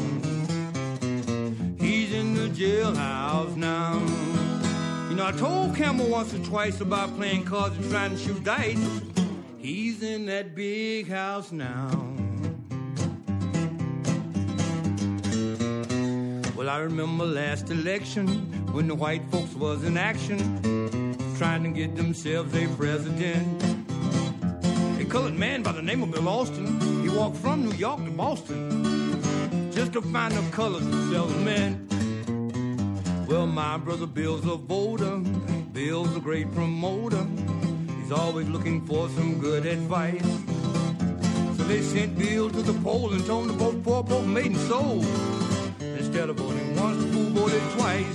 He's in the jailhouse now. You know, I told Camel once or twice about playing cards and trying to shoot dice. He's in that big house now. Well, I remember last election when the white folks was in action, trying to get themselves a president. A colored man by the name of Bill Austin, he walked from New York to Boston just to find the colors themselves men. Well, my brother Bill's a voter, Bill's a great promoter. He's always looking for some good advice. So they sent Bill to the poll and told him to vote for both made and sold. Instead of voting once, the fool voted twice.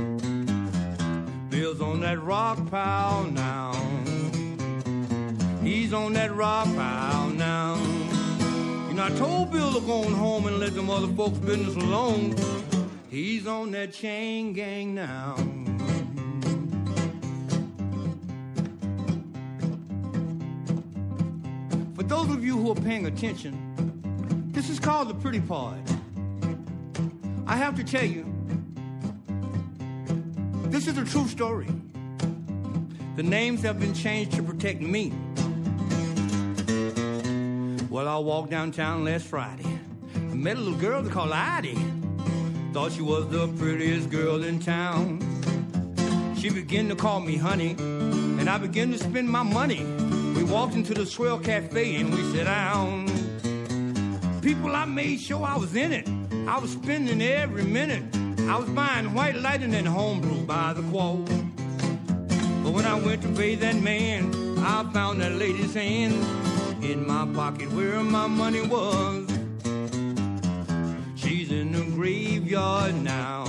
Bill's on that rock pile now. He's on that rock pile now. You know, I told Bill to go on home and let them other folks' business alone. He's on that chain gang now. For those of you who are paying attention, this is called the pretty part. I have to tell you, this is a true story. The names have been changed to protect me. Well, I walked downtown last Friday. I met a little girl they called Heidi. Thought she was the prettiest girl in town. She began to call me honey, and I began to spend my money. We walked into the Swell Cafe and we sat down. People, I made sure I was in it. I was spending every minute. I was buying white lightning and homebrew by the quart. But when I went to pay that man, I found that lady's hand in my pocket where my money was. She's in the graveyard now.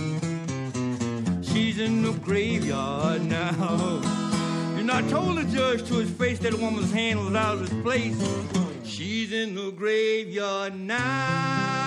She's in the graveyard now. And I told the judge to his face that woman's hand was out of his place. She's in the graveyard now.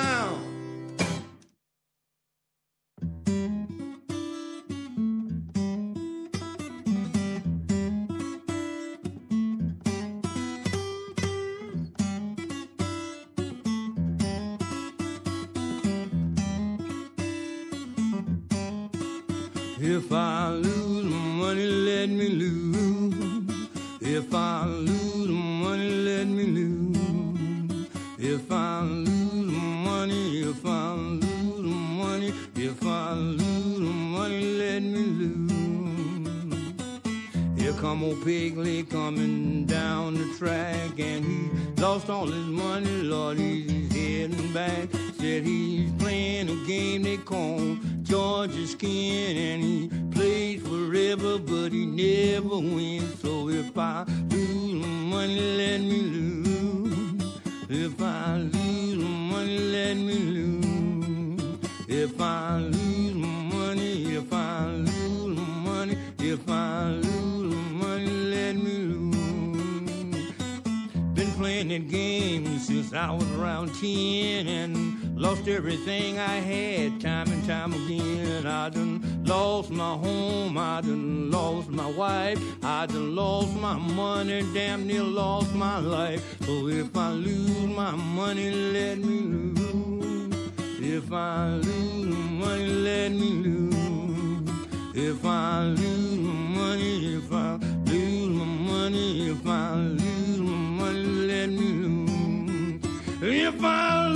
If I lose money, let me lose. If I lose money, let me lose. If I lose money, if I lose money, if I lose money, let me lose. Here come old Piggly coming down the track, and he lost all his money, Lord, he's heading back. Said he's playing a game they call Georgia Skin, and he plays forever, but he never wins. So if I lose money, let me lose. If I lose money, let me lose. If I lose money, if I lose money, if I lose money, let me lose. Been playing that game since I was around ten, and lost everything I had time and time again. I done lost my home, I done lost my wife, I done lost my money, damn near lost my life. So if I lose my money, let me lose. If I lose money, let me lose. If I lose my money, if I lose my money, if I lose my money, let me lose. If I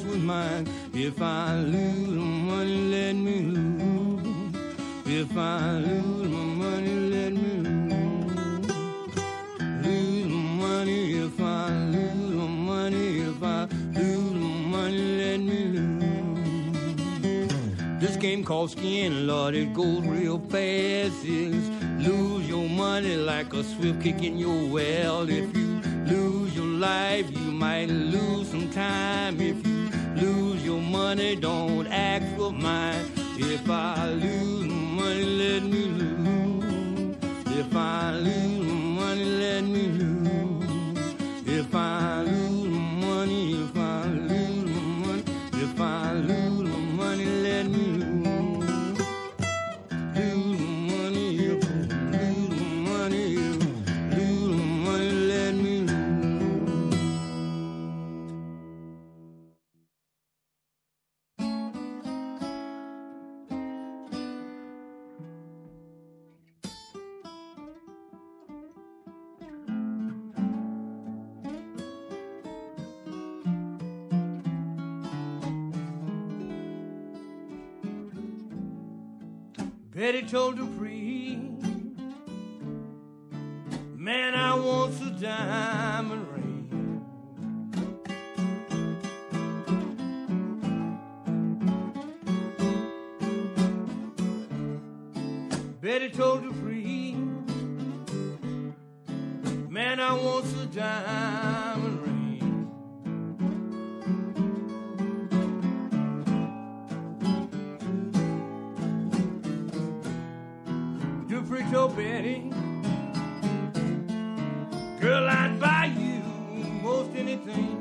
with mine. If I lose my money, let me lose. If I lose my money, let me lose. Lose my money if I lose my money. If I lose my money, let me lose. This game called skiing, Lord, it goes real fast. It's lose your money like a swift kick in your well. If you lose your life, you might lose some time. If you lose your money, don't ask for mine. If I lose my money, let me lose. If I lose my money, let me lose. If I lose my money, if I lose my money, if I lose my money, let me lose. Lose my money, if I lose my money, if I lose my money, let me lose. Betty told Dupree, man, I want a diamond ring. Betty told Dupree, man, I want a diamond ring. Dupree told Betty, girl, I'd buy you most anything.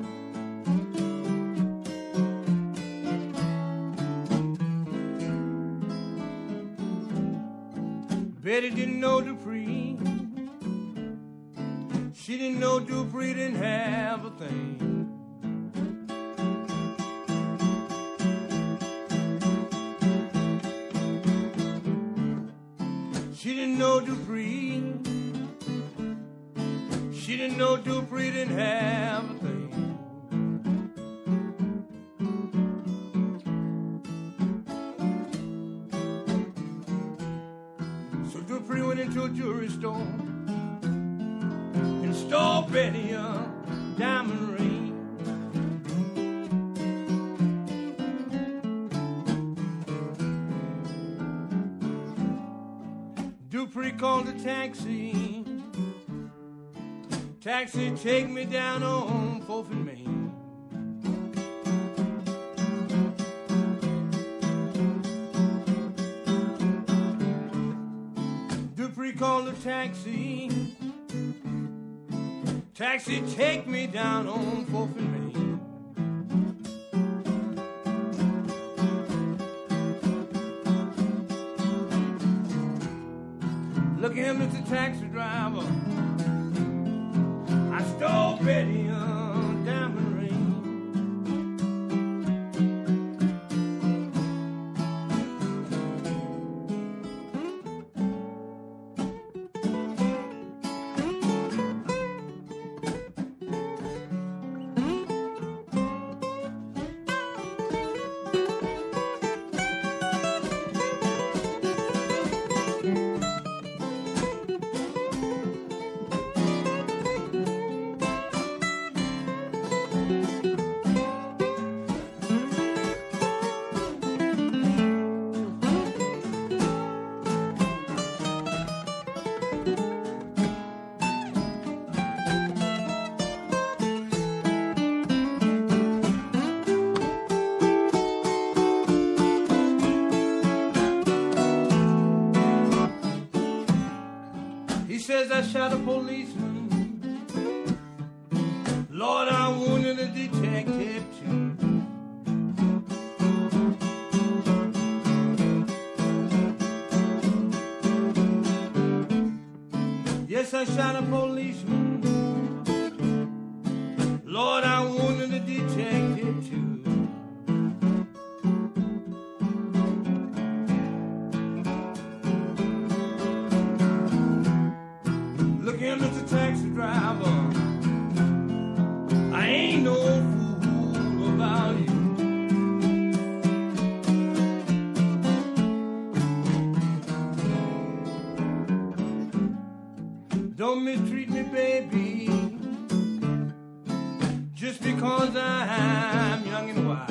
Betty didn't know Dupree. She didn't know Dupree didn't have a thing. She didn't know Dupree. She didn't know Dupree didn't have a thing. So Dupree went into a jewelry store and stole Betty a diamond ring. Dupree called a taxi. Taxi, take me down on Fourth and Main. Dupree called a taxi. Taxi, take me down on Fourth and Main. Look at him, Mister Taxi Driver. I stole Betty a diamond ring. Says I shot a policeman. Lord, I wounded a detective too. Yes, I shot a policeman. Lord, I wounded a detective too. Mister Taxi Driver, I ain't no fool about you. baby, just because I'm young and wild.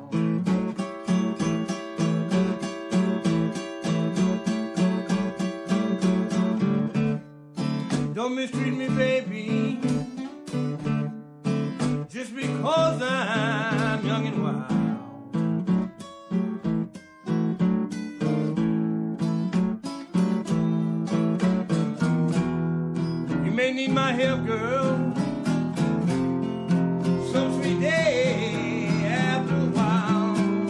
Don't mistreat me, baby, just because I'm young and wild. You may need my help, girl, some sweet day after a while.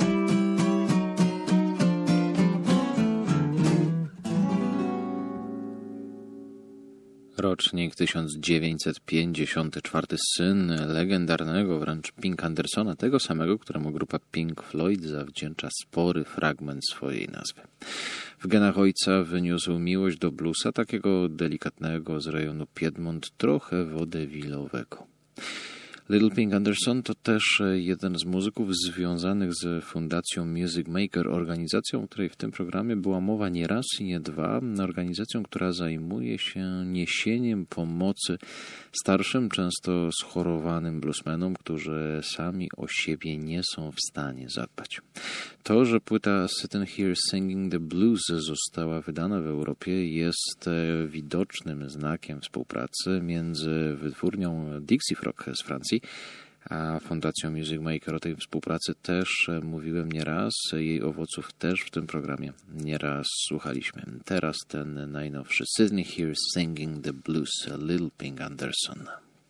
Rocznik tysiąc dziewięćset pięćdziesiąty czwarty, syn legendarnego wręcz Pink Andersona, tego samego, któremu grupa Pink Floyd zawdzięcza spory fragment swojej nazwy. W genach ojca wyniósł miłość do bluesa, takiego delikatnego z rejonu Piedmont, trochę wodewilowego. Little Pink Anderson to też jeden z muzyków związanych z Fundacją Music Maker, organizacją, o której w tym programie była mowa nie raz i nie dwa, organizacją, która zajmuje się niesieniem pomocy starszym, często schorowanym bluesmenom, którzy sami o siebie nie są w stanie zadbać. To, że płyta Sitting Here Singing the Blues została wydana w Europie, jest widocznym znakiem współpracy między wytwórnią Dixie Frog z Francji a Fundacją Music Maker. O tej współpracy też mówiłem nieraz, jej owoców też w tym programie nieraz słuchaliśmy. Teraz ten najnowszy Sitting Here Singing the Blues, Little Pink Anderson.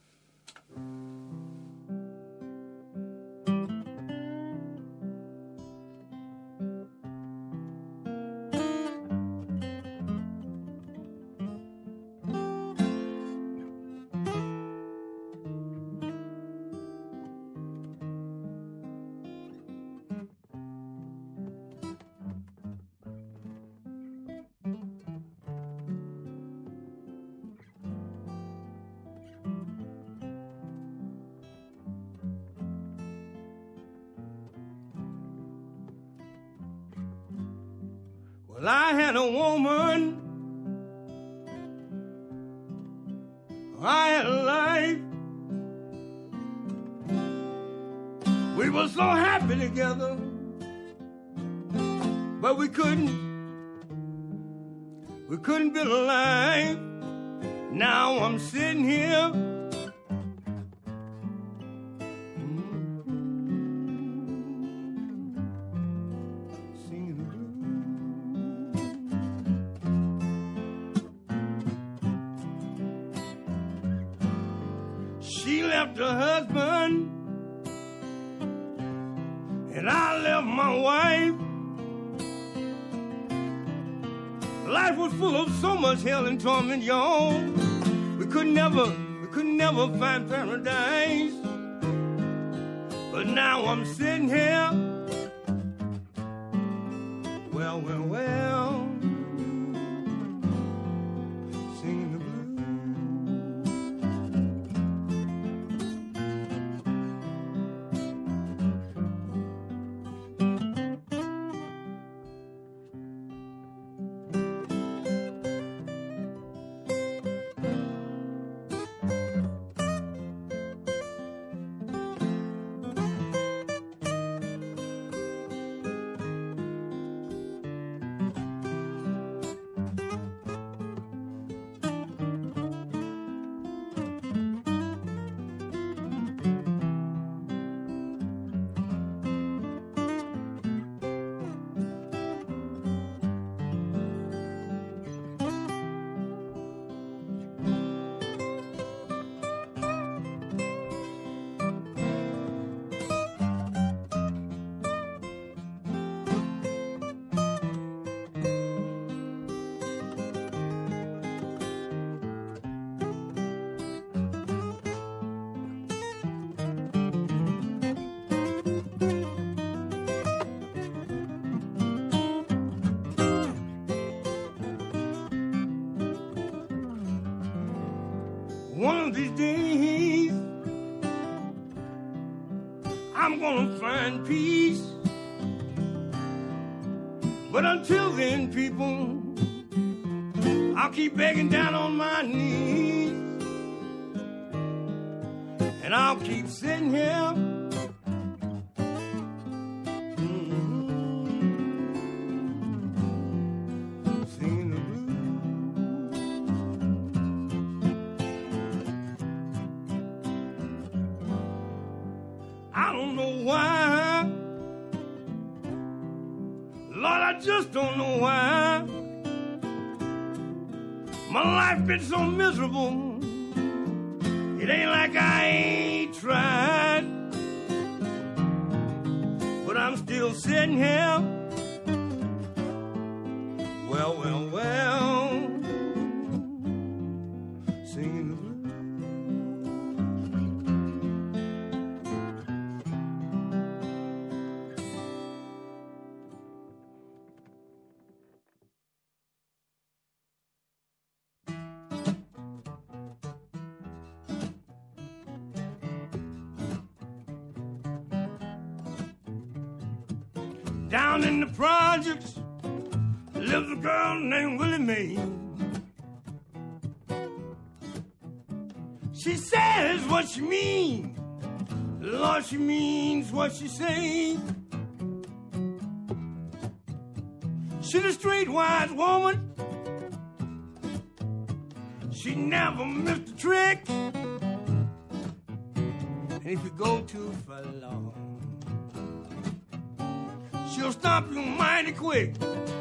Well, I had a woman, I had a life. We were so happy together, but we couldn't, we couldn't build a life. Now I'm sitting here her husband, and I left my wife. Life was full of so much hell and torment, y'all. We could never, we could never find paradise. But now I'm sitting here, well, well, well, singing the blues. One of these days, I'm gonna find peace. But until then, people, I'll keep begging down on my knees. and I'll keep sitting here. Just don't know why my life been so miserable. It ain't like I ain't tried, but I'm still sitting here. Well, well, well, singing the blues. Down in the projects lives a girl named Willie Mae. She says what she means, Lord, she means what she says. She's a streetwise woman, she never missed a trick. And if you go too far long, she'll stop you mighty quick.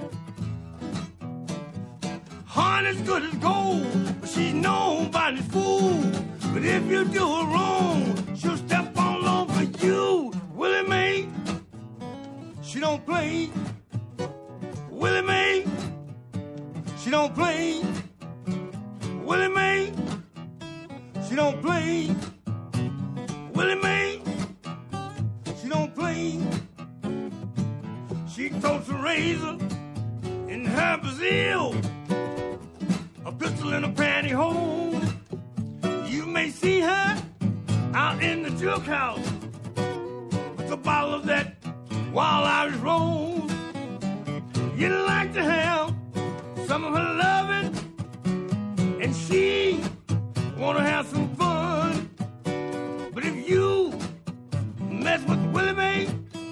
Heart as good as gold, but she's nobody's fool. But if you do her wrong, she'll step all over you. Willie Mae, she don't play. Willie Mae, she don't play. Willie Mae, she don't play. Willie Mae, she don't play. She totes a razor in her Brazil, a pistol in a pantyhose. You may see her out in the juke house with a bottle of that Wild Irish Rose. You'd like to have some of her loving, and she wanna have some fun. But if you mess with Willie Mae,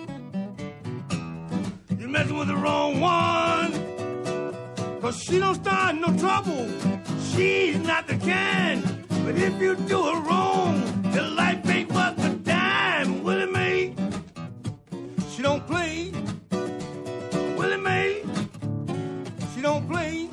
you're messing with the wrong one. Cause she don't start no trouble, she's not the kind. But if you do her wrong, your life ain't worth a dime. Willie Mae, she don't play. Willie Mae, she don't play.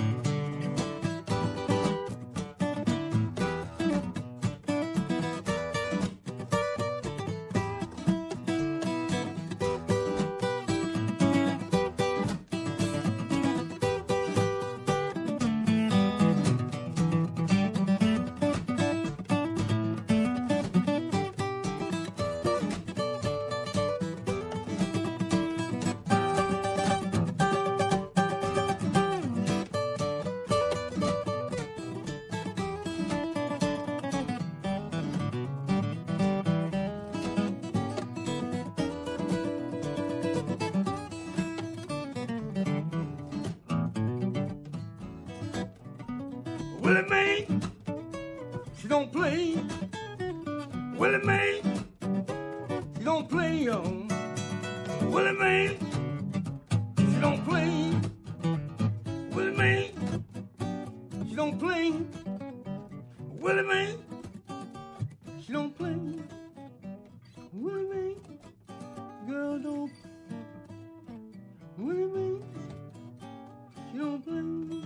Willie Mae, she don't play. Willie Mae, she don't play, yo. Willie Mae, she don't play. Willie Mae, she don't play. Willie Mae, she don't play. Willie Mae, girl don't. Willie Mae, she don't play.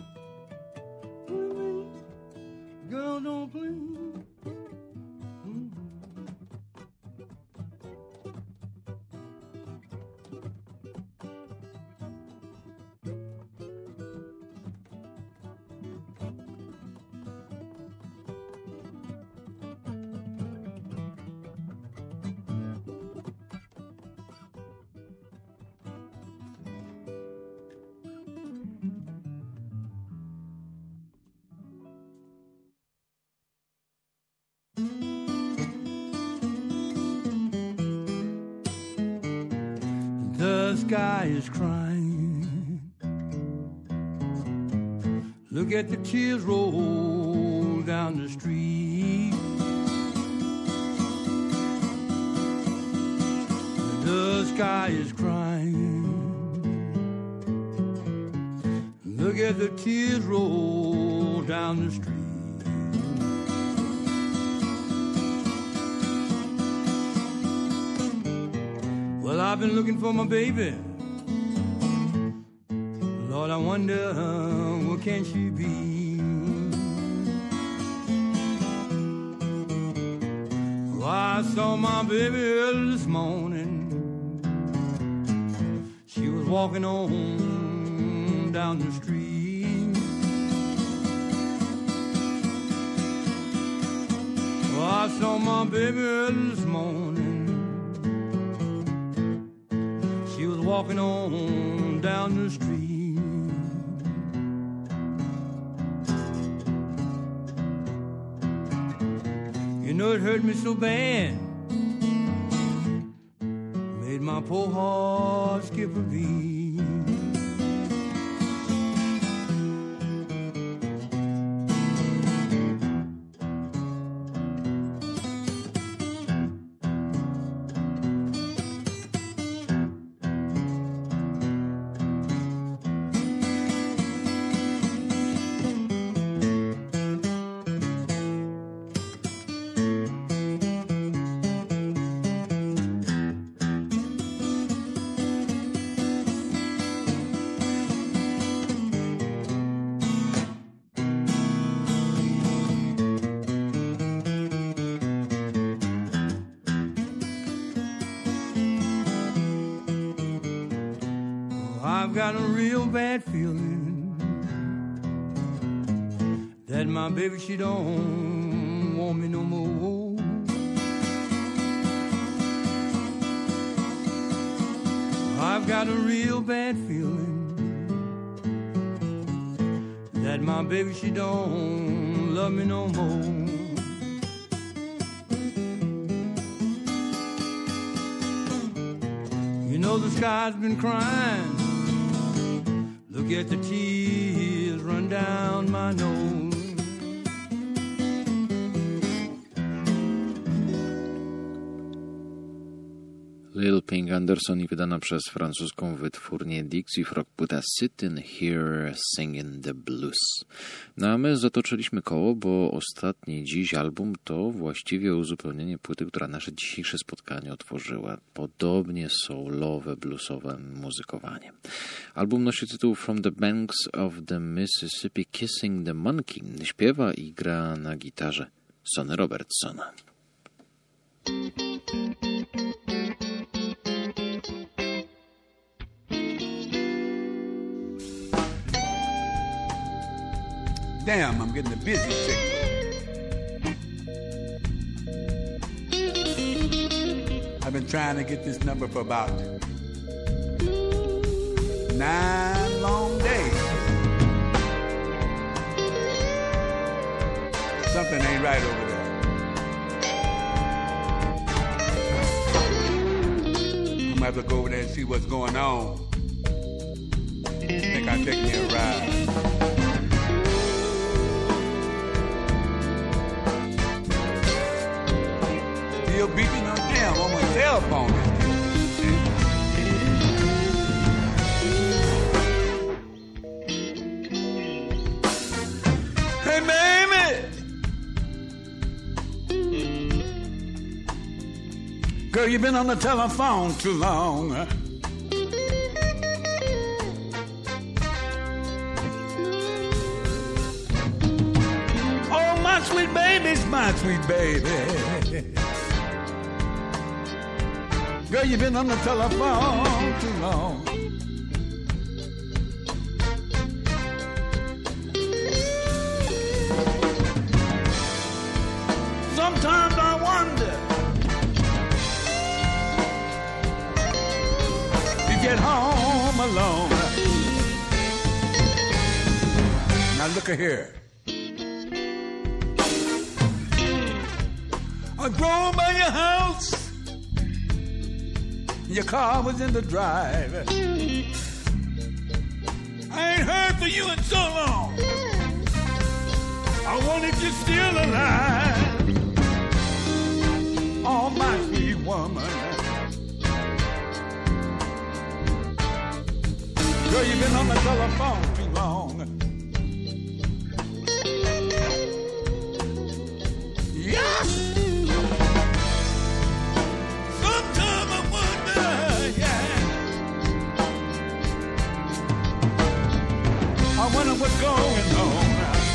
Girl, don't play. Mm-hmm. The sky is crying. Look at the tears roll down the street. sky is crying. Look at the tears roll down the street. Well, I've been looking for my baby. Lord, I wonder where can she be? Well, I saw my baby early this morning. She was walking on down the street. Well, I saw my baby early this morning. She was walking on down the street. You know it hurt me so bad, made my poor heart skip a beat. I've got a real bad feeling that my baby, she don't want me no more. I've got a real bad feeling that my baby, she don't love me no more. You know the sky's been crying. Look at the tears run down my nose. Lil Pink Anderson i wydana przez francuską wytwórnię Dixie Frog płyta Sitting Here Singing the Blues. No a my zatoczyliśmy koło, bo ostatni dziś album to właściwie uzupełnienie płyty, która nasze dzisiejsze spotkanie otworzyła. Podobnie soulowe, bluesowe muzykowanie. Album nosi tytuł From the Banks of the Mississippi Kissing the Monkey. Śpiewa i gra na gitarze Sonny Robertson. Damn, I'm getting a busy signal. I've been trying to get this number for about nine long days. Something ain't right over there. I'm gonna have to go over there and see what's going on. I think I'll take me a ride. Still beeping on damn on my cell phone. Hey, baby! Girl, you've been on the telephone too long. Oh, my sweet baby's my sweet baby. Girl, you've been on the telephone too long. Sometimes I wonder if you get home alone. Now look at here. I drove by your house. Your car was in the drive. I ain't heard from you in so long. I wonder if you're still alive. Oh, my sweet woman. Girl, you've been on the telephone too long. Yes! Sometimes I wonder, yeah. I wonder what's going on.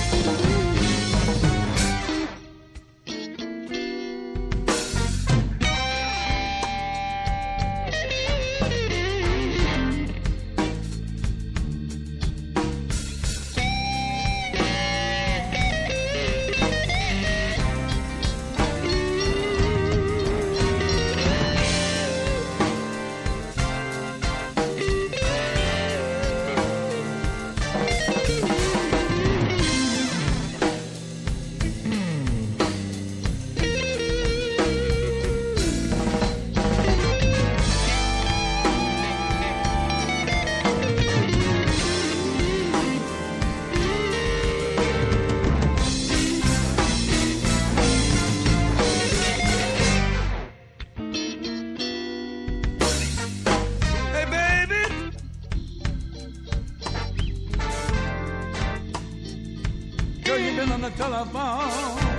Telephone.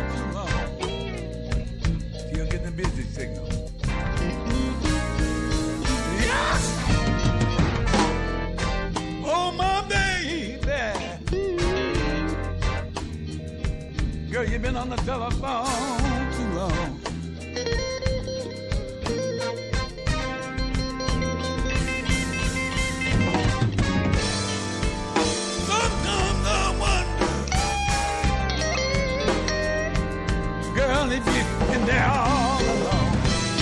You'll get the busy signal. Yes! Oh, my baby. Girl, you've been on the telephone too long. Sometimes I wonder, girl, if you've been there all alone.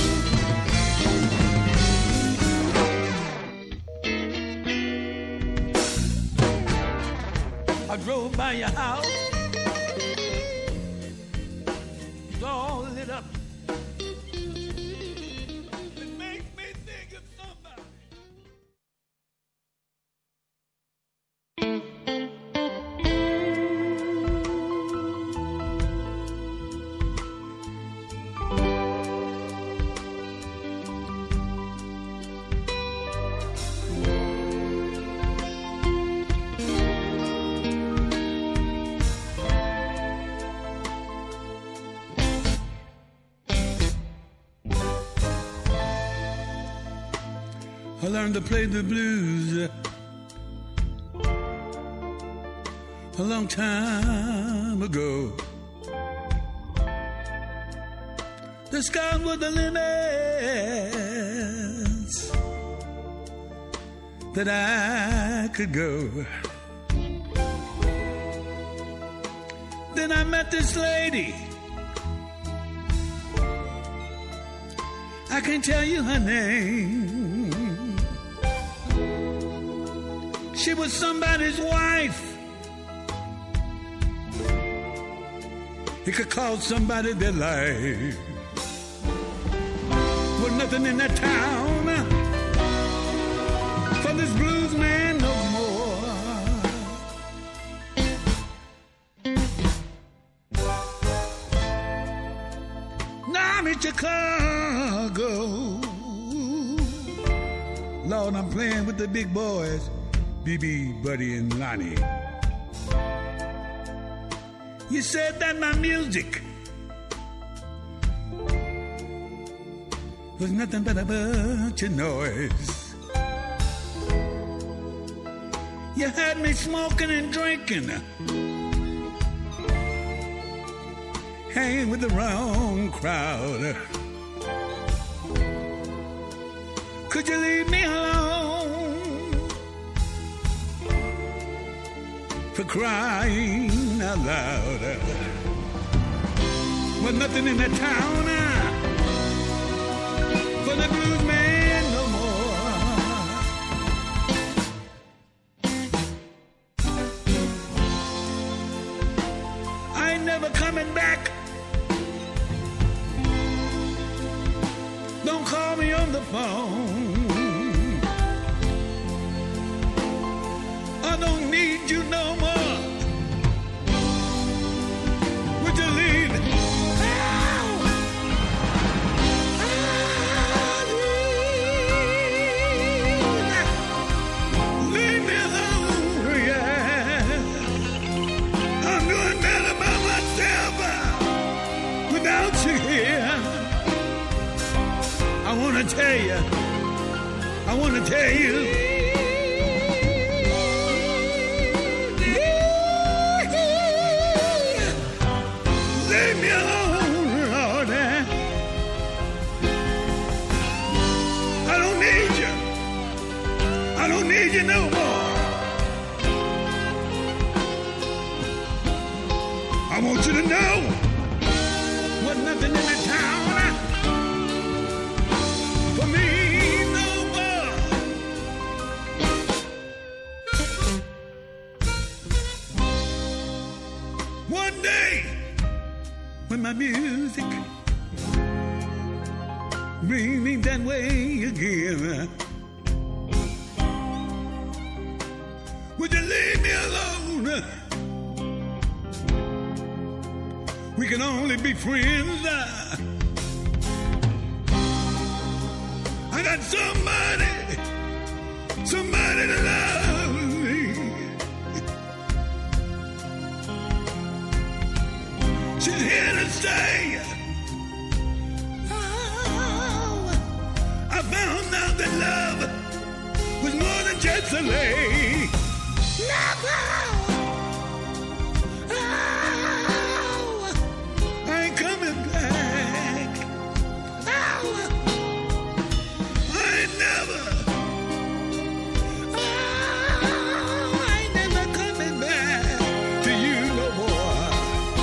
I drove by your house, it's all lit up. It makes me think of somebody. I learned to play the blues a long time ago. The sky was the limits that I could go. Then I met this lady, I can't tell you her name. She was somebody's wife. It could cost somebody their life. With nothing in that town for this blues man no more. Now I'm in Chicago. Lord, I'm playing with the big boys, B B, Buddy, and Lonnie. You said that my music was nothing but a bunch of noise. You had me smoking and drinking, hanging with the wrong crowd. Could you leave me alone for crying out loud? With nothing in the town for the blues man no more. I ain't never coming back. Don't call me on the phone. I don't need you no more. Would you leave it? Leave me I want to tell you, I want to tell you. Leave me alone, Lord. I don't need you. I don't need you no more. I want you to know what nothing in the town for me no more. One day when my music bring me that way again, would you leave me alone? We can only be friends. I got somebody, somebody to love me. She's here to stay. Oh, I found out that love was more than just a lay. Love, oh, I ain't coming back. Oh, I ain't never, oh, I ain't never coming back to you no more.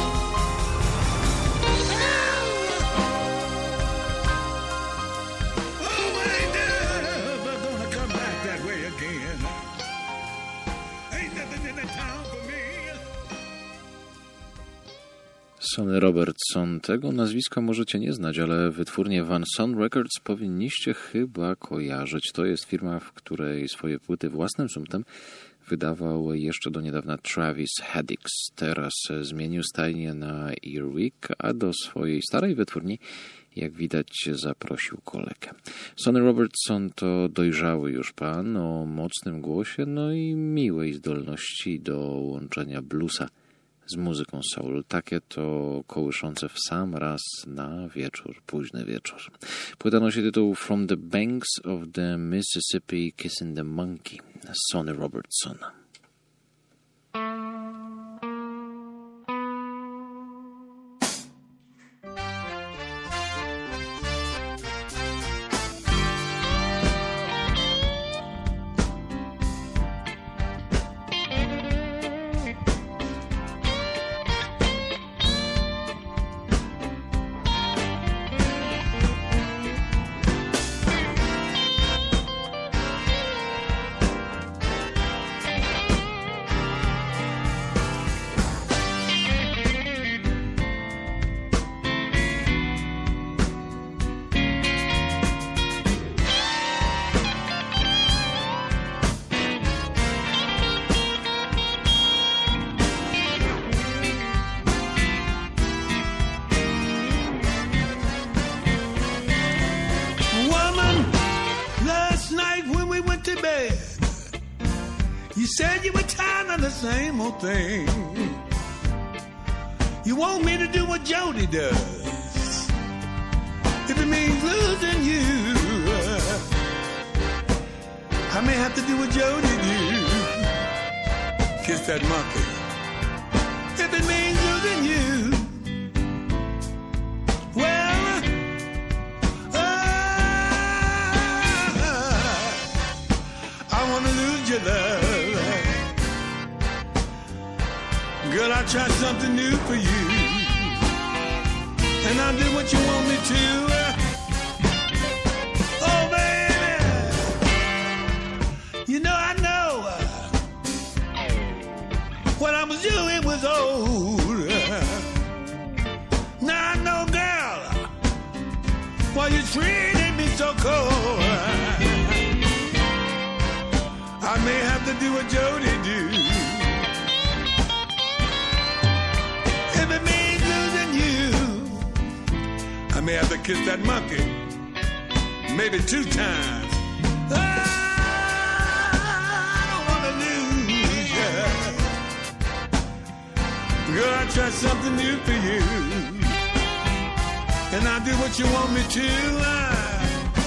Oh, I ain't never gonna come back that way again. Ain't nothing in the town for me. Sonny Robertson. Tego nazwiska możecie nie znać, ale wytwórnię Van Son Records powinniście chyba kojarzyć. To jest firma, w której swoje płyty własnym sumptem wydawał jeszcze do niedawna Travis Haddix. Teraz zmienił stajnię na Earwig, a do swojej starej wytwórni, jak widać, zaprosił kolegę. Sonny Robertson to dojrzały już pan o mocnym głosie, no i miłej zdolności do łączenia bluesa z muzyką soul. Takie to kołyszące w sam raz na wieczór, późny wieczór. Płyta nosi tytuł From the Banks of the Mississippi Kissing the Monkey. Sonny Robertson. You said you were tired of the same old thing. You want me to do what Jody does, if it means losing you. I may have to do what Jody do, kiss that monkey, if it means losing you. Well, uh, I want to lose your love. Girl, I'll try something new for you, and I'll do what you want me to. Oh, baby, you know I know what I was doing was old. Now I know, girl, why you treated me so cold. I may have to do what Jody do, if it means losing you. I may have to kiss that monkey maybe two times. Ah, I don't want to lose you. Girl, I'll try something new for you, and I'll do what you want me to. Ah,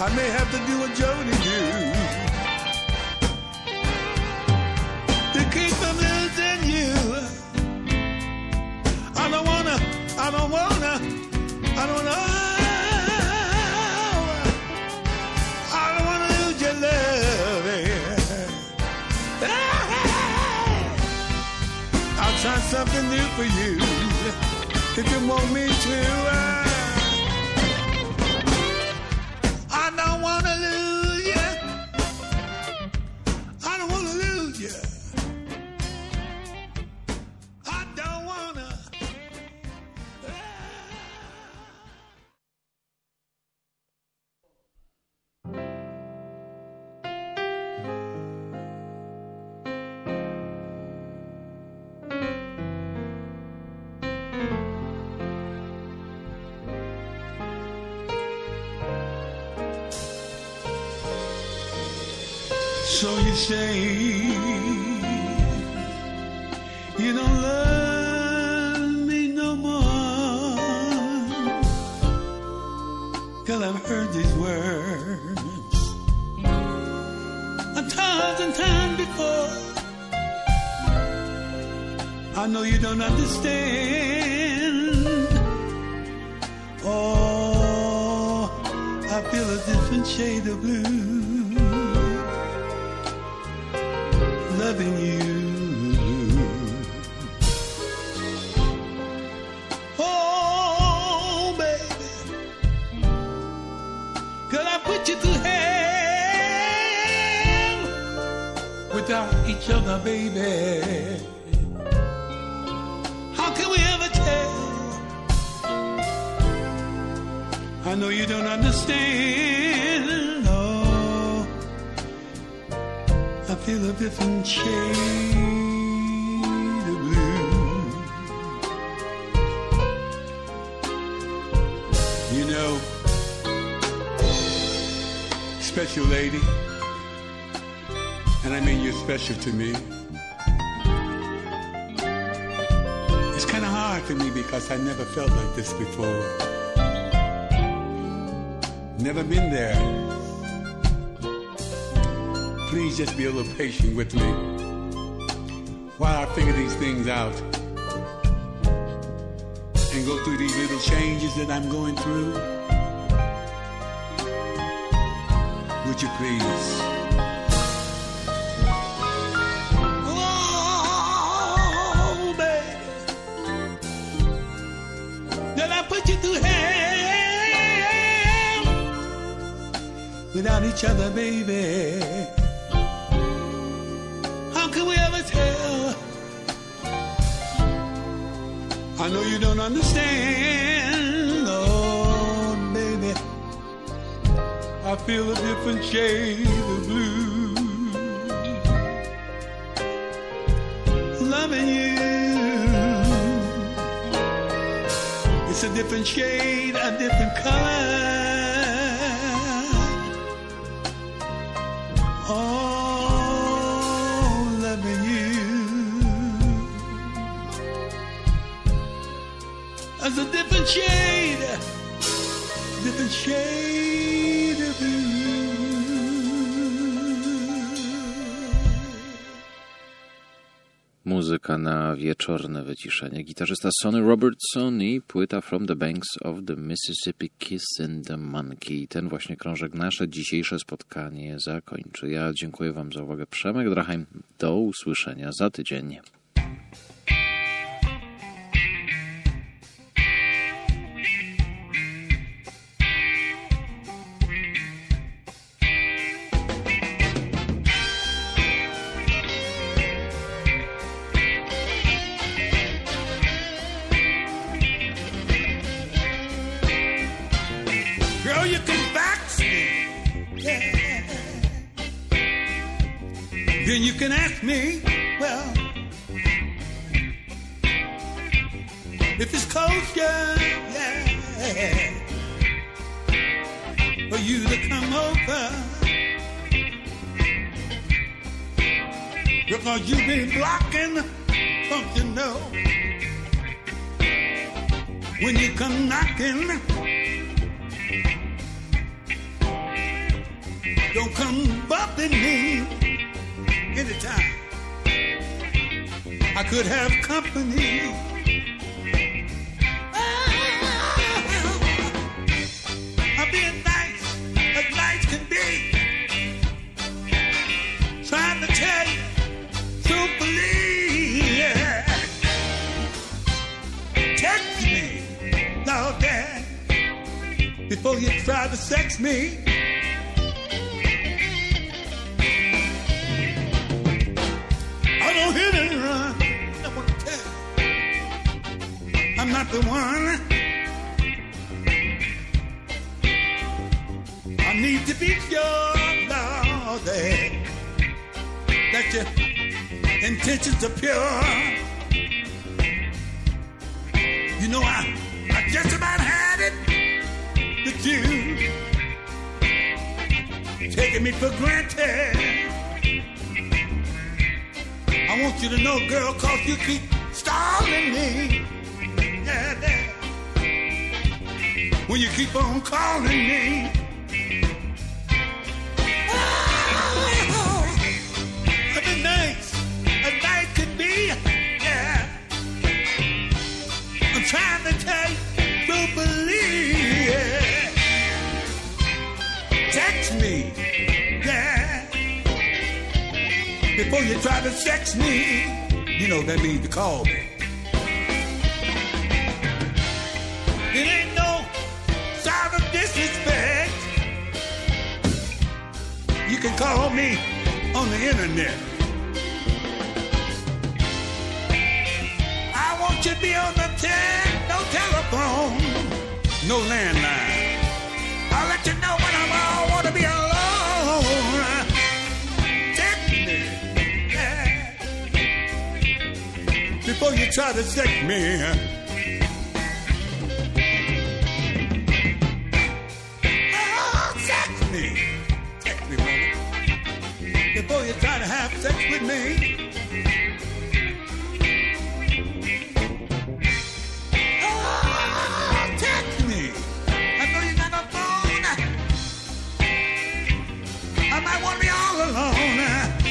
I may have to do what Jody do to keep from losing you. I don't wanna, I don't wanna, I don't know. I don't wanna lose your love. I'll try something new for you if you want me to. I don't wanna lose you. I don't wanna lose you. I don't wanna. So you say you don't love me no more, 'cause I've heard these words a thousand times before. I know you don't understand. Oh, I feel a different shade of blue loving you. Oh, baby, could I put you through hell without each other, baby? How can we ever tell? I know you don't understand. I feel a different shade of blue. You know, special lady, and I mean you're special to me. It's kind of hard for me because I never felt like this before. Never been there. Please just be a little patient with me while I figure these things out and go through these little changes that I'm going through. Would you please? Oh, baby, did I put you through hell without each other, baby? I know you don't understand, oh baby, I feel a different shade of blue loving you. It's a different shade, a different color. Oh, loving you. It's a different shade, different shade of blue. Muzyka na wieczorne wyciszenie. Gitarzysta Sonny Robertson i płyta From the Banks of the Mississippi, Kiss and the Monkey. Ten właśnie krążek nasze dzisiejsze spotkanie zakończy. Ja dziękuję wam za uwagę. Przemek Drachheim. Do usłyszenia za tydzień. Then you can ask me, well, if it's kosher, yeah, for you to come over, because you've been blocking, don't you know, when you come knocking, don't come bumping me anytime. I could have company. I'm being nice as nice can be. Trying to tell you, don't believe. Yeah. Text me, Lord Dad, before you try to sex me. I don't hit and run. I want to tell you, I'm not the one. I need to be sure, Lord, that, that your intentions are pure. You know, I, I just about had it with you, taking me for granted. I want you to know, girl, cause you keep stalling me. Yeah, yeah. When you keep on calling me. Oh, I've been nice, as nice could be. Yeah. I'm trying to tell you, don't believe. Yeah. Text me. Yeah. Before you try to sex me, you know that means to call me. It ain't no sign of disrespect. You can call me on the internet. I want you to be on the tel, no telephone, no landline. I'll let you know when I'm all want to be alone. Before you try to sex me, oh, sex me, sex me, woman. Before you try to have sex with me, oh, text me. I know you got a phone. I might want to be all alone.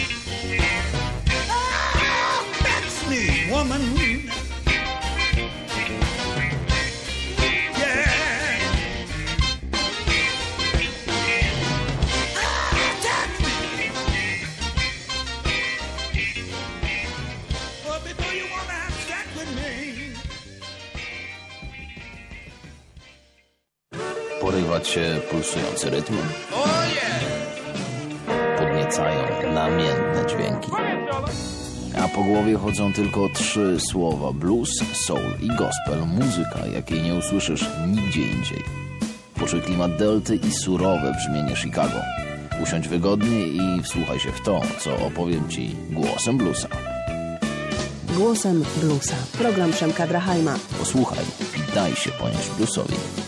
Woman, yeah. Ah, touch me. Well, before you want to have sex with me. Porywa cię pulsujący rytm? Podniecają namiętne dźwięki. A po głowie chodzą tylko trzy słowa: blues, soul i gospel. Muzyka, jakiej nie usłyszysz nigdzie indziej. Poczuj klimat delty i surowe brzmienie Chicago. Usiądź wygodnie i wsłuchaj się w to, co opowiem ci głosem bluesa. Głosem bluesa. Program Przemka Drachajma. Posłuchaj i daj się ponieść bluesowi.